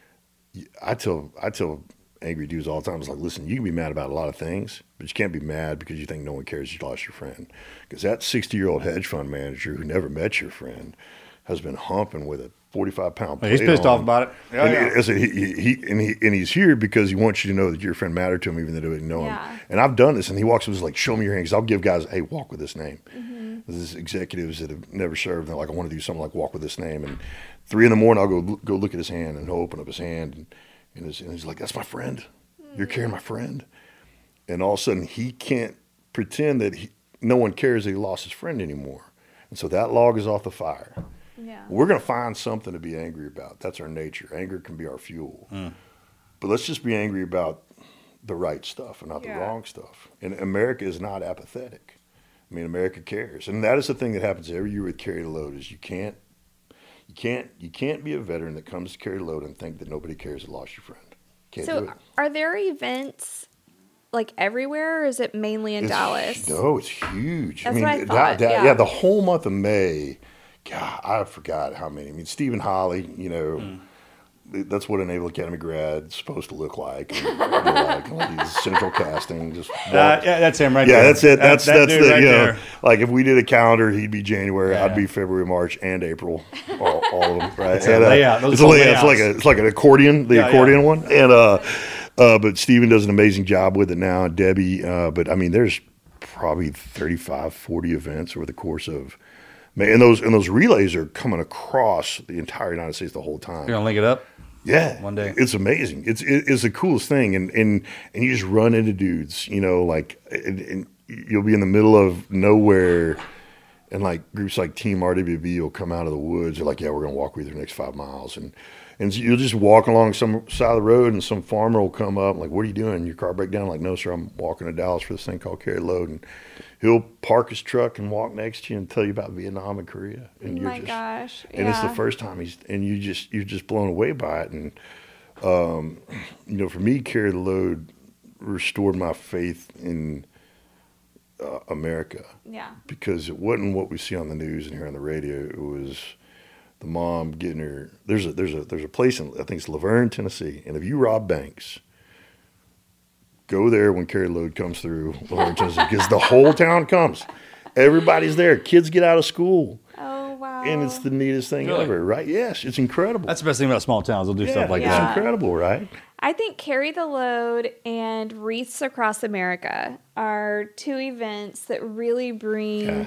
I tell I tell angry dudes all the time, it's like, listen, you can be mad about a lot of things, but you can't be mad because you think no one cares you lost your friend. Because that sixty-year-old hedge fund manager who never met your friend has been humping with a forty-five pound plate He's pissed on off him. about it. Yeah, and, yeah. I said, he, he, he, and, he, and he's here because he wants you to know that your friend mattered to him, even though they didn't know Yeah. him. And I've done this, and he walks up and is like, show me your hand, because I'll give guys, hey, walk with this name. Mm-hmm. There's executives that have never served, they're like, I want to do something like walk with this name. And three in the morning, I'll go go look at his hand, and he'll open up his hand, and, and, his, and he's like, that's my friend. You're carrying my friend. And all of a sudden, he can't pretend that he, no one cares that he lost his friend anymore. And so that log is off the fire. Yeah. We're going to find something to be angry about. That's our nature. Anger can be our fuel. But let's just be angry about the right stuff and not Yeah. the wrong stuff. And America is not apathetic. I mean, America cares. And that is the thing that happens every year with Carry the Load is you can't you can't you can't be a veteran that comes to Carry the Load and think that nobody cares that lost your friend. Can't do So, it. are there events like everywhere, or is it mainly in It's- Dallas? No, it's huge. That's I mean, what I Da- thought, Da- yeah. yeah, the whole month of May. God, I forgot how many. I mean, Stephen Holly, you know, Mm. that's what a Naval Academy grad's supposed to look like. And, you know, like, like these central casting, just Uh, walk- yeah, that's him right yeah, there. that's it. That- That's that that's dude the right you know, there. like if we did a calendar, he'd be January, Yeah. I'd be February, March, and April, all, all of them. Right? It's a And, uh, layout. Those It's are a layout. It's layouts. like a it's like an accordion, the Yeah, accordion yeah. one, and uh, uh, but Steven does an amazing job with it now, and Debbie. Uh, but I mean, there's probably thirty-five, forty events over the course of. And those and those relays are coming across the entire United States the whole time. You're gonna link it up. Yeah, One day. it's amazing. It's it, it's the coolest thing, and and and you just run into dudes, you know, like and, and you'll be in the middle of nowhere, and like groups like Team R W B will come out of the woods. They're like, yeah, we're gonna walk with you the next five miles, and and so you'll just walk along some side of the road, and some farmer will come up, like, what are you doing? Your car break down? Like, no, sir, I'm walking to Dallas for this thing called Carry Load, and he'll park his truck and walk next to you and tell you about Vietnam and Korea. And Oh my gosh. And it's the Yeah. first time he's, and you just, you're just blown away by it. And, um, you know, for me, Carry the Load restored my faith in uh, America. Yeah. Because it wasn't what we see on the news and hear on the radio. It was the mom getting her. There's a there's a there's a place in I think it's Laverne, Tennessee, and if you rob banks, go there when Carrie Load comes through Laverne, Tennessee, because the whole town comes. Everybody's there. Kids get out of school. Oh, wow. And it's the neatest thing Really? ever, right? Yes, it's incredible. That's the best thing about small towns. They'll do yeah, stuff like it's Yeah. incredible, right? I think Carry the Load and Wreaths Across America are two events that really bring, Yeah.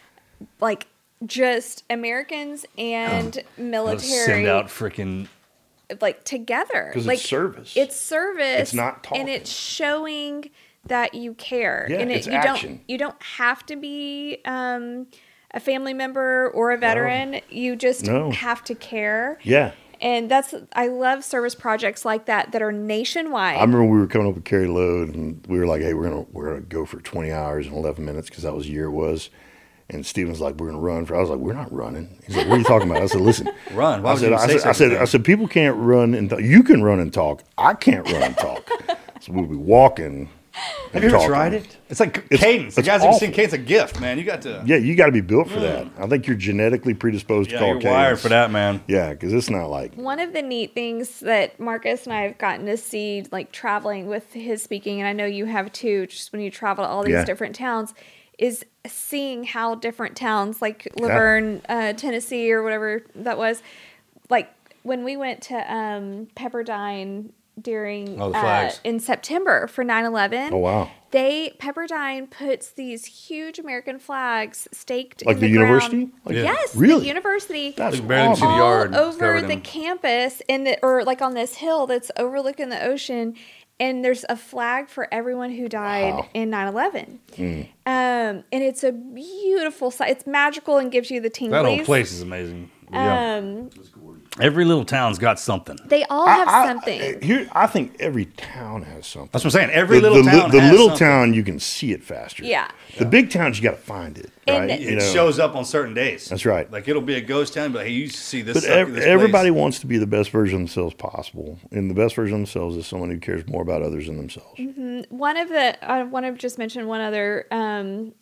like, just Americans and They'll military send out freaking. like together. 'Cause it's like service. It's service. It's not and talking. it's showing that you care. Yeah, and it, it's you action. don't you don't have to be um, a family member or a veteran. You just No. have to care. Yeah. And that's I love service projects like that that are nationwide. I remember we were coming up with Carrie Load, and we were like, "Hey, we're gonna we're gonna go for twenty hours and eleven minutes because that was the year it was." And Steven was like, "We're gonna run for." I was like, "We're not running." He's like, "What are you talking about?" I said, "Listen, Run. Why I would said, you I say said, I such a said, thing? I said, people can't run and talk. You can run and talk. I can't run and talk. So we'll be walking." Have you ever tried it? It's like It's- cadence. The it's guys have awful. seen cadence. It's a gift, man. You got to. Yeah, you got to be built for that. I think you're genetically predisposed to Yeah, call you're cadence. wired for that, man. Yeah, because it's not like One of the neat things that Marcus and I have gotten to see, like traveling with his speaking, and I know you have too, just when you travel to all these Yeah. different towns, is seeing how different towns, like Laverne, uh, Tennessee, or whatever that was, like when we went to um, Pepperdine during Oh, the uh, flags. in September for nine eleven. Oh, wow. They Pepperdine puts these huge American flags staked Like in the the university? ground. Like- Yeah. Yes, Really? the university that's Like barely awesome. see the all yard. It's over covered the in- campus in the or like on this hill that's overlooking the ocean, and there's a flag for everyone who died Wow. in nine eleven. Mm. Um, and it's a beautiful sight. It's magical and gives you the tinglies. That whole place is amazing. Yeah. Um, Every little town's got something. they all I- have I- something. I, here, I think every town has something. That's what I'm saying. Every the, little the, town the has little something. town, you can see it faster. Yeah. The big towns, you got to find it. And Right? it You It know? shows up on certain days. That's right. Like it'll be a ghost town, but hey, you see this. But suck- ev- this everybody place. wants to be the best version of themselves possible, and the best version of themselves is someone who cares more about others than themselves. One of the I want to just mention one other um,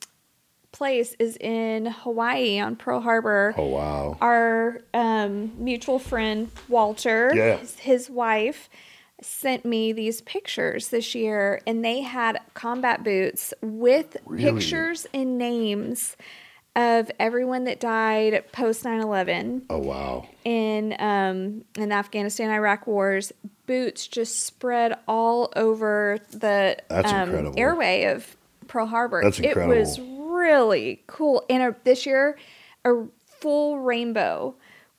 place is in Hawaii on Pearl Harbor. Oh wow! Our um, mutual friend Walter, Yeah. his, his wife, sent me these pictures this year, and they had combat boots with Really? pictures and names of everyone that died post nine eleven Oh wow! in um, in the Afghanistan Iraq wars. Boots just spread all over the That's um, incredible. airway of Pearl Harbor. That's It was incredible. really cool. And a, this year, a full rainbow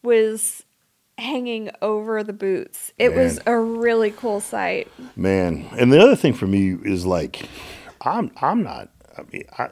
was hanging over the boots. It was Man. a really cool sight. Man, and the other thing for me is like, I'm I'm not. I mean, I,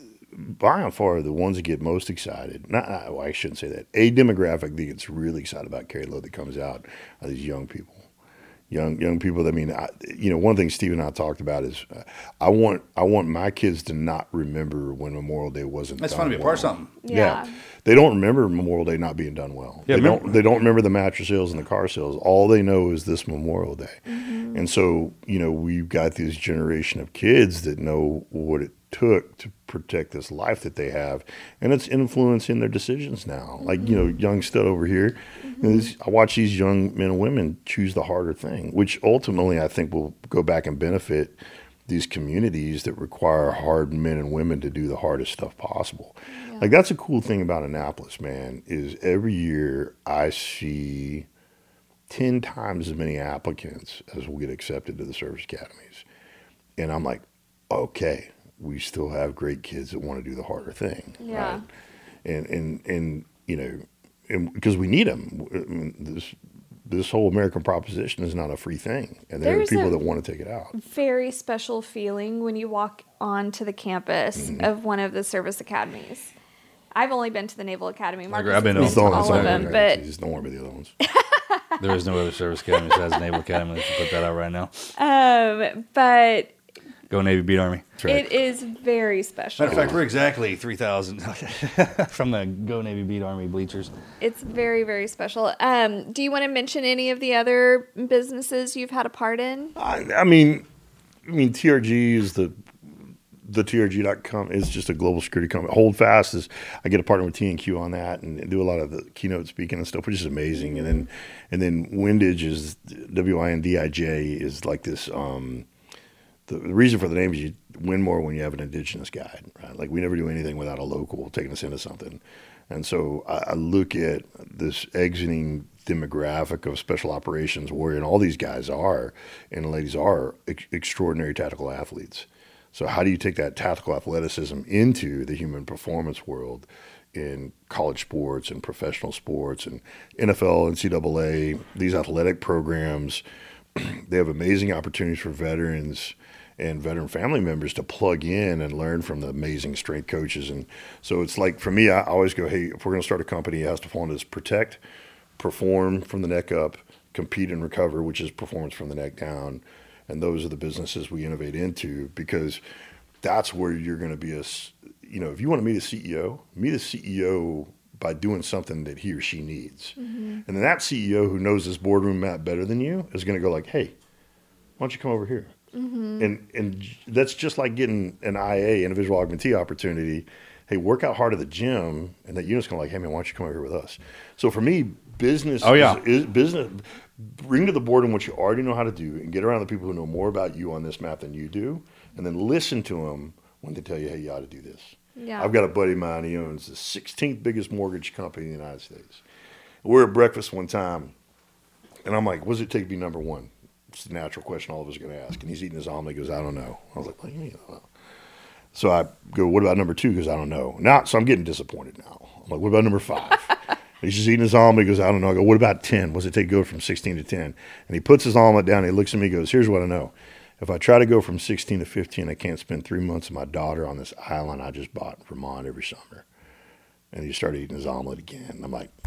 by and far, the ones that get most excited. Not, not well, I shouldn't say that. A demographic that gets really excited about Carrie Load that comes out are these young people. Young young people. That, I mean, I, you know, one thing Steve and I talked about is uh, I want I want my kids to not remember when Memorial Day wasn't. That's done fun to be a part of well. something. Yeah. They don't remember Memorial Day not being done well. Yeah, they remember- don't. They don't remember the mattress sales and the car sales. All they know is this Memorial Day. And so, you know, we've got this generation of kids that know what it took to protect this life that they have, and it's influencing their decisions now. Like, you know, young stud over here, you know, this, I watch these young men and women choose the harder thing, which ultimately I think will go back and benefit these communities that require hard men and women to do the hardest stuff possible. Like, that's a cool thing about Annapolis, man, is every year I see ten times as many applicants as will get accepted to the service academies. And I'm like, okay, we still have great kids that want to do the harder thing. Yeah. Right? And, and, and, you know, and because we need them. I mean, this, this whole American proposition is not a free thing. And there There's are people a- that want to take it out. Very special feeling when you walk onto the campus Mm-hmm. of one of the service academies. I've only been to the Naval Academy. Marcus I've been has to been all- to it's all the of only- them, but Just don't worry about the other ones. There is no other service academy besides Naval Academy. Let's put that out right now. um, but Go Navy, beat Army. it is very special. Matter of fact, we're exactly three thousand from the Go Navy, beat Army bleachers. It's very, very special. Um, do you want to mention any of the other businesses you've had a part in? I, I mean, I mean, T R G is the the T R G dot com is just a global security company. Holdfast is, I get a partner with T N Q on that and, and do a lot of the keynote speaking and stuff, which is amazing. And then, and then Windage is W I N D I J is like this. Um, the, the reason for the name is you win more when you have an indigenous guide, right? Like we never do anything without a local taking us into something. And so I, I look at this exiting demographic of special operations warrior, and all these guys are, and ladies are ex- extraordinary tactical athletes. So how do you take that tactical athleticism into the human performance world in college sports and professional sports and N F L, N C double A, these athletic programs? They have amazing opportunities for veterans and veteran family members to plug in and learn from the amazing strength coaches. And so it's like, for me, I always go, hey, if we're going to start a company, it has to fall into this protect, perform from the neck up, compete and recover, which is performance from the neck down. And those are the businesses we innovate into, because that's where you're going to be a, you know, if you want to meet a C E O, meet a C E O by doing something that he or she needs. Mm-hmm. And then that C E O who knows this boardroom map better than you is going to go like, hey, why don't you come over here? Mm-hmm. And and that's just like getting an I A, individual augmentee opportunity. Hey, work out hard at the gym, and that unit's going to like, hey man, why don't you come over here with us? So for me, business oh, yeah. is, is business. Bring to the boardroom what you already know how to do, and get around the people who know more about you on this map than you do, and then listen to them when they tell you, hey, you ought to do this. Yeah. I've got a buddy of mine. He owns the sixteenth biggest mortgage company in the United States. We're at breakfast one time, and I'm like, what does it take to be number one? It's the natural question all of us are going to ask. And he's eating his omelet. He goes, I don't know. I was like, what do you mean? I don't know. So I go, what about number two? He goes, I don't know. Now, so I'm getting disappointed now. I'm like, what about number five? He's just eating his omelet. He goes, I don't know. I go, what about ten? What does it take to go from sixteen to ten? And he puts his omelet down. And he looks at me and goes, here's what I know. If I try to go from sixteen to fifteen, I can't spend three months with my daughter on this island I just bought in Vermont every summer. And he started eating his omelet again. And I'm like,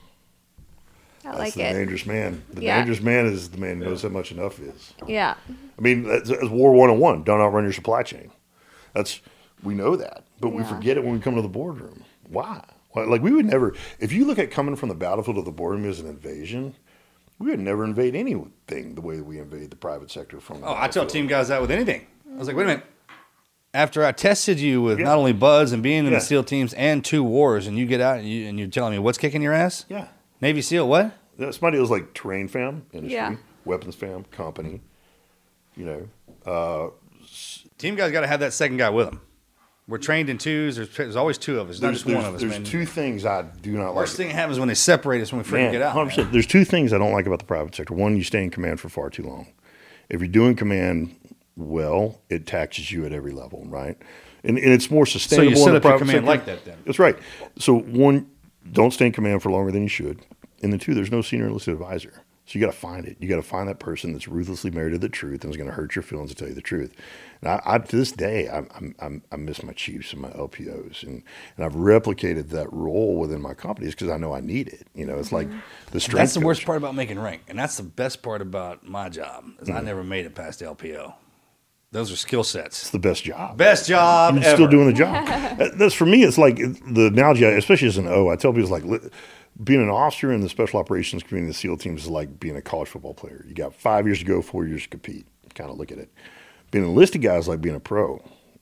I that's like the it. dangerous man. The Yeah. dangerous man is the man who knows how much enough is. Yeah. I mean, that's, that's War one oh one. Don't outrun your supply chain. That's, we know that, but we Yeah. forget it when we come to the boardroom. Why? Why? Like we would never, if you look at coming from the battlefield to the boardroom as an invasion, we would never invade anything the way that we invade the private sector from the Oh, I tell battlefield. team guys that with anything. I was like, wait a minute. After I tested you with Yeah. not only buds and being in Yeah. the SEAL teams and two wars, and you get out and, you, and you're telling me what's kicking your ass? Yeah. Navy SEAL, what? Yeah, some deals like terrain fam industry, Yeah. weapons fam, company, you know. Uh, Team guys got to have that second guy with them. We're trained in twos. There's, there's always two of us, not there's just one there's, of us, there's man. two things I do not Worst like. thing that happens when they separate us when we freaking Man, get out. one hundred percent. man. There's two things I don't like about the private sector. One, you stay in command for far too long. If you're doing command well, it taxes you at every level, right? And, and it's more So sustainable you in set the up your private command sector. like that then. That's right. So one, don't stay in command for longer than you should. And then two, there's no senior enlisted advisor. So you got to find it. You got to find that person that's ruthlessly married to the truth and is going to hurt your feelings to tell you the truth. And I, I to this day, I, I, I miss my chiefs and my L P Os, and, and I've replicated that role within my companies because I know I need it. You know, it's like the strength. That's the worst coach. part about making rank, and that's the best part about my job. Is Mm-hmm. I never made it past L P O. Those are skill It's sets. the best job. Best job You're ever. still doing the job. That- That's for me. It's like the analogy, I- especially as an O. I tell people, it's like li- being an officer in the special operations community, the SEAL teams is like being a college football player. You got five years to go, four years to compete. Kind of look at it. Being an enlisted guy is like being a pro.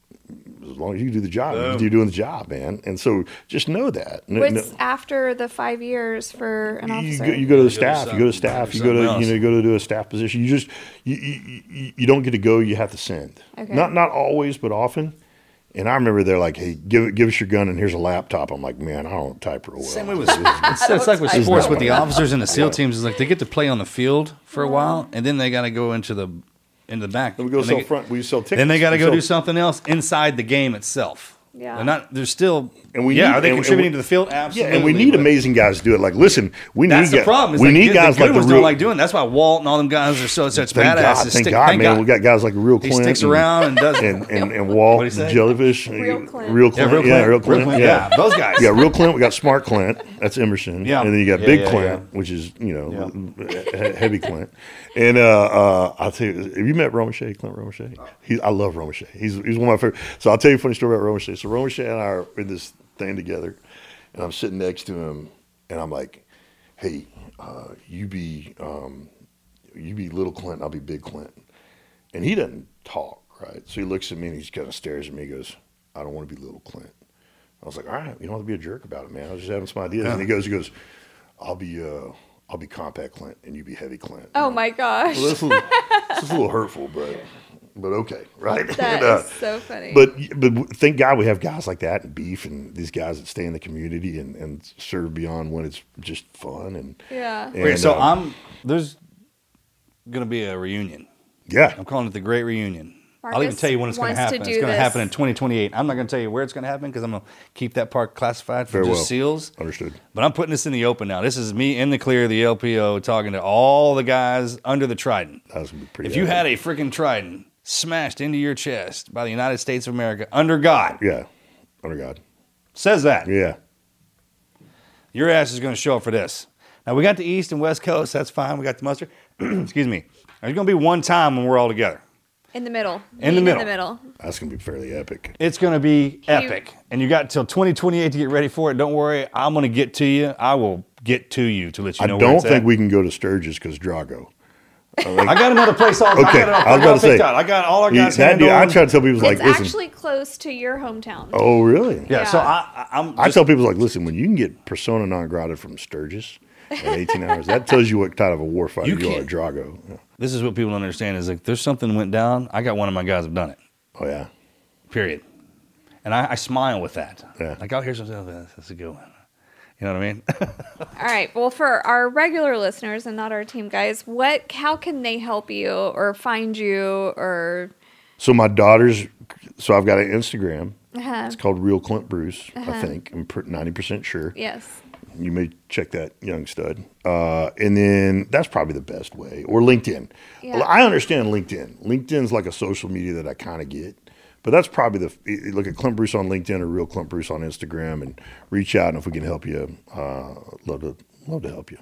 As long as you do the job, Boom. you're doing the job, man. And so just know that. N- What's n- after the five years for an you officer? go, you go to the You go to staff. You go to something- staff. You go something to else. you know you go to do a staff position. You just you, you, you, you don't get to go. You have to send. Okay. Not not always, but often. And I remember they're like, "Hey, give give us your gun and here's a laptop." I'm like, "Man, I don't type real well." Same way with it's, it's like with type sports well. with the officers and the SEAL teams is like they get to play on the field for a while, and then they got to go into the into the back. Then we go And sell they, front. We sell tickets. Then they got to We go sell- do something else inside the game itself. Yeah. They're not. They're still. And we yeah, need- are they and- and contributing we- to the field? Yeah, Absolutely. and we need but amazing guys to do it. Like, listen, we That's need the guys. problem. Is we like, need the guys good like the ones real. don't like doing. That's why Walt and all them guys are so such Thank badasses. God, thank Stick- God, thank man. God. We got guys like Real He Clint. sticks and- around and does. And, and, and Walt, What'd he say? Jellyfish, Real Clint. Real Yeah, Clint, Real yeah, Clint. Real Clint, Real Clint, yeah. yeah, those guys. You got Real Clint, we got Smart Clint, that's Emerson, Yeah. and then you got Yeah, Big yeah, Clint, which is you know he- heavy Clint, and uh, uh, I'll tell you, have you met Romachet, Clint Romachet? He, I love Romachet. He's he's one of my favorite. So I'll tell you a funny story about Romachet. So Romachet and I are in this thing together, and I'm sitting next to him, and I'm like, hey, uh, you be um, you be little Clint, I'll be Big Clint, and he doesn't talk right? So he looks at me and he kind of stares at me. He goes, I don't want to be little Clint. I was like, all right, you don't have to be a jerk about it, man. I was just having some ideas. Yeah. And he goes, he goes, I'll be, uh, I'll be compact Clint and you be heavy Clint. Oh my gosh. Well, this, is a little, this is a little hurtful, but but okay, right? That And, uh, is so funny. But but thank God we have guys like that and Beef and these guys that stay in the community and, and serve beyond when it's just fun and yeah. and, Wait, so uh, I'm there's gonna be a reunion. yeah. I'm calling it the Great Reunion. I'll even Marcus tell you when it's going to wants to happen. do It's going to this. happen in twenty twenty-eight. I'm not going to tell you where it's going to happen because I'm going to keep that part classified for Very just well. seals. Understood. But I'm putting this in the open now. This is me in the clear, the L P O, talking to all the guys under the Trident. That was gonna be pretty. If you epic. had a freaking Trident smashed into your chest by the United States of America under God, yeah, under God, says that, yeah, your ass is going to show up for this. Now, we got the East and West Coast. That's fine. We got the mustard. Excuse me. There's going to be one time when we're all together. In the middle. In the Meet middle. In the middle. that's gonna be fairly epic. It's going to be Can you- epic. And you got until twenty twenty-eight to get ready for it. Don't worry. I'm going to get to you. I will get to you to let you I know where don't it's think at. we can go to Sturgis because Drago. I got another place all Okay, I got, I was about to say, out. I got all our Yeah, guys that dude, I handled. try to tell people like, It's listen. actually close to your hometown. Oh, really? Yeah, Yeah. so I, I, I'm I just, tell people like, listen, when you can get persona non grata from Sturgis in eighteen hours, that tells you what kind of a warfighter You you, are can't- at Drago. Yeah. this is what people don't understand is like there's something went down. I got one of my guys have done it. Oh yeah, Period. And I, I smile with that. Yeah. Like, oh, here's something. Oh, that's a good one. You know what I mean? All right. Well, for our regular listeners and not our team guys, what? How can they help you or find you or? So my daughter's, so I've got an Instagram. Uh-huh. It's called Real Clint Bruce. I think I'm ninety percent sure. Yes. You may check that young stud. Uh, and then that's probably the best way. Or LinkedIn. Yeah. Well, I understand LinkedIn. LinkedIn's like a social media that I kind of get. But that's probably the, look at Clint Bruce on LinkedIn or Real Clint Bruce on Instagram and reach out. And if we can help you, uh, love to, love to help you.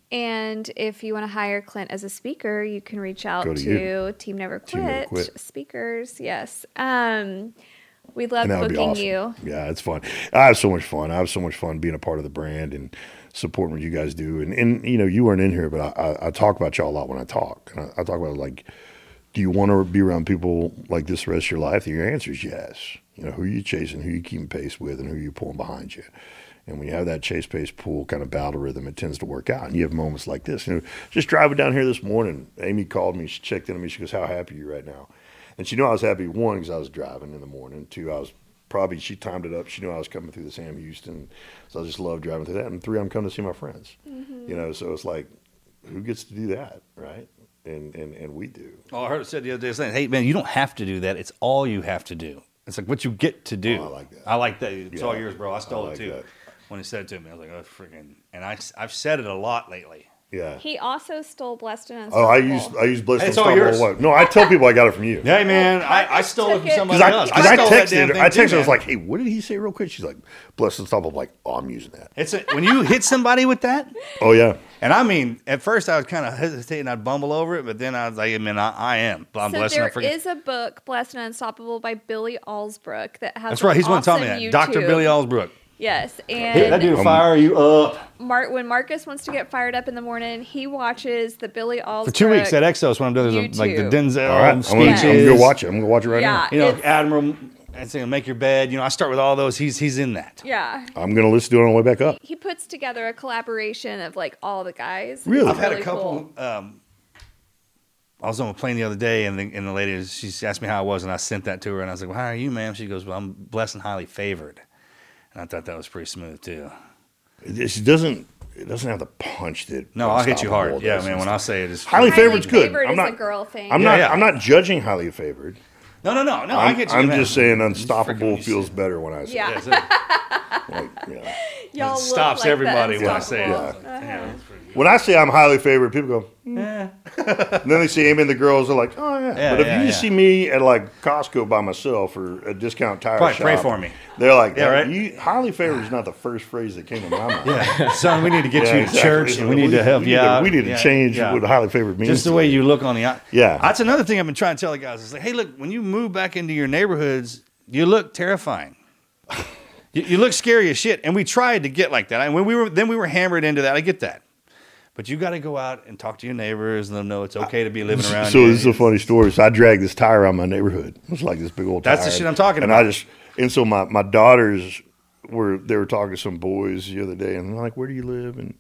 And if you want to hire Clint as a speaker, you can reach out Go to to, you. Team Never Quit, Team Never Quit. speakers. Yes. Um, we love And that would be booking awesome. you. Yeah, it's fun. I have so much fun. I have so much fun being a part of the brand and supporting what you guys do. And, and you know, you weren't in here, but I, I, I talk about y'all a lot when I talk. And I, I talk about like, do you want to be around people like this the rest of your life? And your answer is yes. You know, who are you chasing, who are you keeping pace with, and who are you pulling behind you? And when you have that chase, pace, pull kind of battle rhythm, it tends to work out. And you have moments like this. You know, just driving down here this morning, Amy called me. She checked in on me. She goes, how happy are you right now? And she knew I was happy, one, because I was driving in the morning. Two, I was probably, she timed it up. She knew I was coming through the Sam Houston. So I just love driving through that. And three, I'm coming to see my friends. Mm-hmm. You know, so it's like, who gets to do that, right? And and, and we do. Oh, I heard it said the other day, saying, hey, man, you don't have to do that. It's all you have to do. It's like what you get to do. Oh, I like that. I like that. It's Yeah. all yours, bro. I stole I like it too. that. When he said it to me, I was like, oh, freaking. And I, I've said it a lot lately. Yeah. He also stole Blessed and Oh, I Unstoppable. use I use Bliss It's on all Stop yours. All the way. No, I tell people I got it from you. Hey, man, I, I Marcus stole it took from it. somebody Because I, else. cause I stole that damn texted her. thing I too, texted her. I was man. like, "Hey, what did he say, real quick?" She's like, "Bless and stop." I'm like, "Oh, I'm using that." It's a, when you hit somebody with that, Oh yeah, and I mean, at first I was kind of hesitating, I'd bumble over it, but then I was like, I mean, I, I am. I'm So blessed. there and I forget. is a book, Blessed and Unstoppable, by Billy Allsbrook that has. That's right. an He's the one awesome telling me that. YouTube. Doctor Billy Allsbrook. Yes, Hey, that dude and will fire you up. Mar- when Marcus wants to get fired up in the morning, he watches the Billy Allsbrook For two weeks at Exos when I'm doing those, like the YouTube. Denzel all right. I'm gonna, I'm speeches. gonna go watch it. I'm gonna go watch it right Yeah. You know, It's- Admiral, and saying make your bed. You know, I start with all those. He's he's in that. Yeah, now. I'm gonna listen to it on the way back up. he puts together a collaboration of like all the guys. Really? It's I've had a really couple. cool. Um, I was on a plane the other day, and the, and the lady she asked me how I was, and I sent that to her, and I was like, "Well, how are you, ma'am?" She goes, "Well, I'm blessed and highly favored," and I thought that was pretty smooth too. It, it doesn't. It doesn't have the punch that. No, I'll hit you Unstoppable hard. Yeah, does. man. When I say it, it's Highly Highly favored's good. favored I'm is not. a girl thing. I'm Yeah, not. yeah. I'm not judging highly favored. no, no, no, no. I I'm, get you. I'm man. just saying, Freaking unstoppable you feels said- better when I say Yeah. it. Yes, it- Like, yeah. Y'all it look stops like everybody the when I say it. Unstoppable. Yeah. Damn, that's pretty good. When I say I'm highly favored, people go. Yeah. And then they see Amy and the girls are like, oh yeah. Yeah, but if yeah, you just yeah. see me at like Costco by myself or a discount tire Probably shop, pray for me. They're like, Yeah, right? you, highly favored is not the first phrase that came to my mind. Yeah. Son, we need to get Yeah, you to exactly. church, and we need to help we you need out. we need to Yeah, change yeah. what highly favored means. Just the way you look on the eye. Yeah. That's another thing I've been trying to tell the guys. Is like, hey, look, when you move back into your neighborhoods, you look terrifying. you, you look scary as shit. And we tried to get like that. And when we were then we were hammered into that. I get that. But you got to go out and talk to your neighbors and let them know it's okay to be living around. So here. this is a funny story. So I dragged this tire around my neighborhood. It was like this big old tire. That's the shit I'm talking and about. I just and so my, my daughters were they were talking to some boys the other day, and they're like, "Where do you live?" And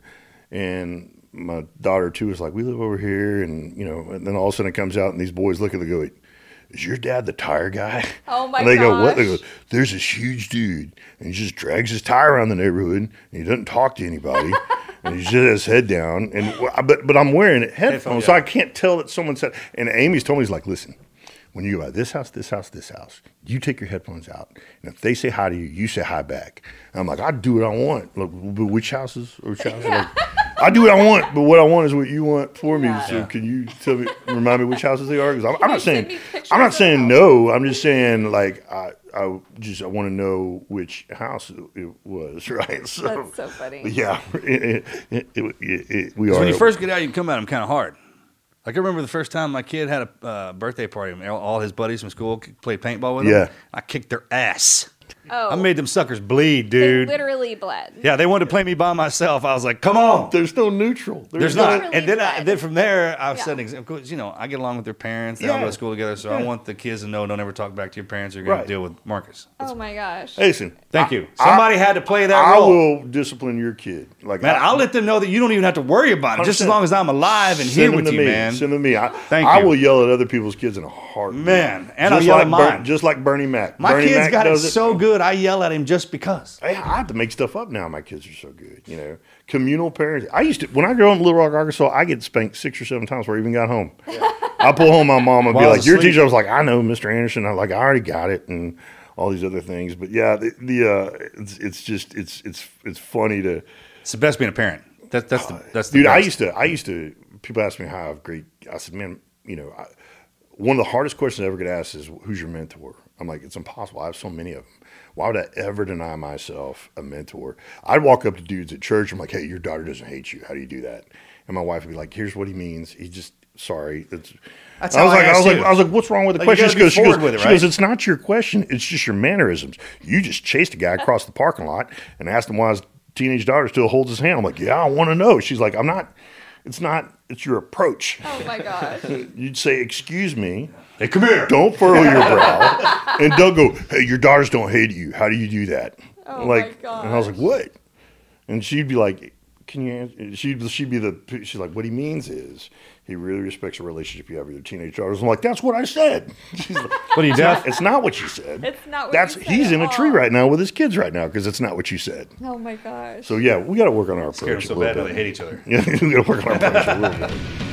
and my daughter too was like, "We live over here," and you know, and then all of a sudden it comes out, and these boys look at the go. Is your dad the tire guy? Oh my And they go, what? gosh. They go, there's this huge dude, and he just drags his tire around the neighborhood, and he doesn't talk to anybody, and he just has his head down. And but but I'm wearing headphones, Headphones, so yeah. I can't tell that someone said. And Amy's told me, he's like, listen, when you go by this house, this house, this house, you take your headphones out, and if they say hi to you, you say hi back. And I'm like, I do what I want. Look, but which houses? Which houses? Like, I do what I want, but what I want is what you want for me. So Yeah. can you tell me, remind me which houses they are? Because I'm, I'm not Send saying, me pictures I'm not of saying the no. I'm just saying like I, I just I want to know which house it, it was, right? So, That's so funny. but yeah, it, it, it, it, it, we 'Cause are. when you first get out, you can come at them kind of hard. Like I remember the first time my kid had a uh, birthday party, and all all his buddies from school played paintball with him. Yeah. I kicked their ass. Oh, I made them suckers bleed, they dude. literally bled. Yeah, they wanted to play me by myself. I was like, come on. There's no neutral. There's no- not. Literally And then, I, bled. then from there, I Yeah. said, of course, you know, I get along with their parents. They all Yeah. go to school together, so I Yeah. want the kids to know don't ever talk back to your parents. You're going Right. to deal with Marcus. Oh my gosh. Listen, Thank I- you. Somebody I- had to play that I role. will discipline your kid. Like Man, I, I'll let them know that you don't even have to worry about it. Just as one hundred percent. long as I'm alive and Send here them with to you, me. man. Send them to me. I, Thank I you. will yell at other people's kids in a heartbeat. Man, and I'll just yell like at Ber- mine. just like Bernie Mac. My Bernie kids Mac got it does it so good, I yell at him just because. Hey, I have to make stuff up now. My kids are so good, you know. Communal parenting. I used to when I grew up in Little Rock, Arkansas. I get spanked six or seven times before I even got home. I pull home my mom and While be I like, was "Your asleep. teacher." I was like, "I know, Mister Anderson." I'm like, "I already got it," and all these other things. But yeah, the, the uh, it's it's just it's it's it's funny to. It's the best being a parent. That, that's the that's the Dude, I best. used to, I used to, people ask me how I have great, I said, man, you know, I, one of the hardest questions I ever get asked is, who's your mentor? I'm like, it's impossible. I have so many of them. Why would I ever deny myself a mentor? I'd walk up to dudes at church. I'm like, hey, your daughter doesn't hate you. How do you do that? And my wife would be like, here's what he means. He just, sorry. It's, That's I how was I like, I asked was like, you. I was like, what's wrong with the Like, you question? gotta She be goes, she, goes, forward with it, she goes, right? it's not your question. It's just your mannerisms. You just chased a guy across the parking lot and asked him why his teenage daughter still holds his hand. I'm like, yeah, I want to know. She's like, I'm not, it's not, it's your approach. Oh my gosh. You'd say, excuse me, Hey, come here. don't furrow your brow, and don't go, hey, your daughters don't hate you. How do you do that? Oh like, my and I was like, what? And she'd be like, can you answer? She'd, she'd be the, she's like, what he means is he really respects the relationship you have with your teenage daughters. I'm like, that's what I said. She's like, What are you, deaf? it's not what you said. It's not what That's you said he's at in a tree all. right now with his kids right now because it's not what you said. Oh my gosh. So yeah, we got to work on our Scared them approach so a little bad now bit. they hate each other. Yeah, we got to work on our approach a little bit.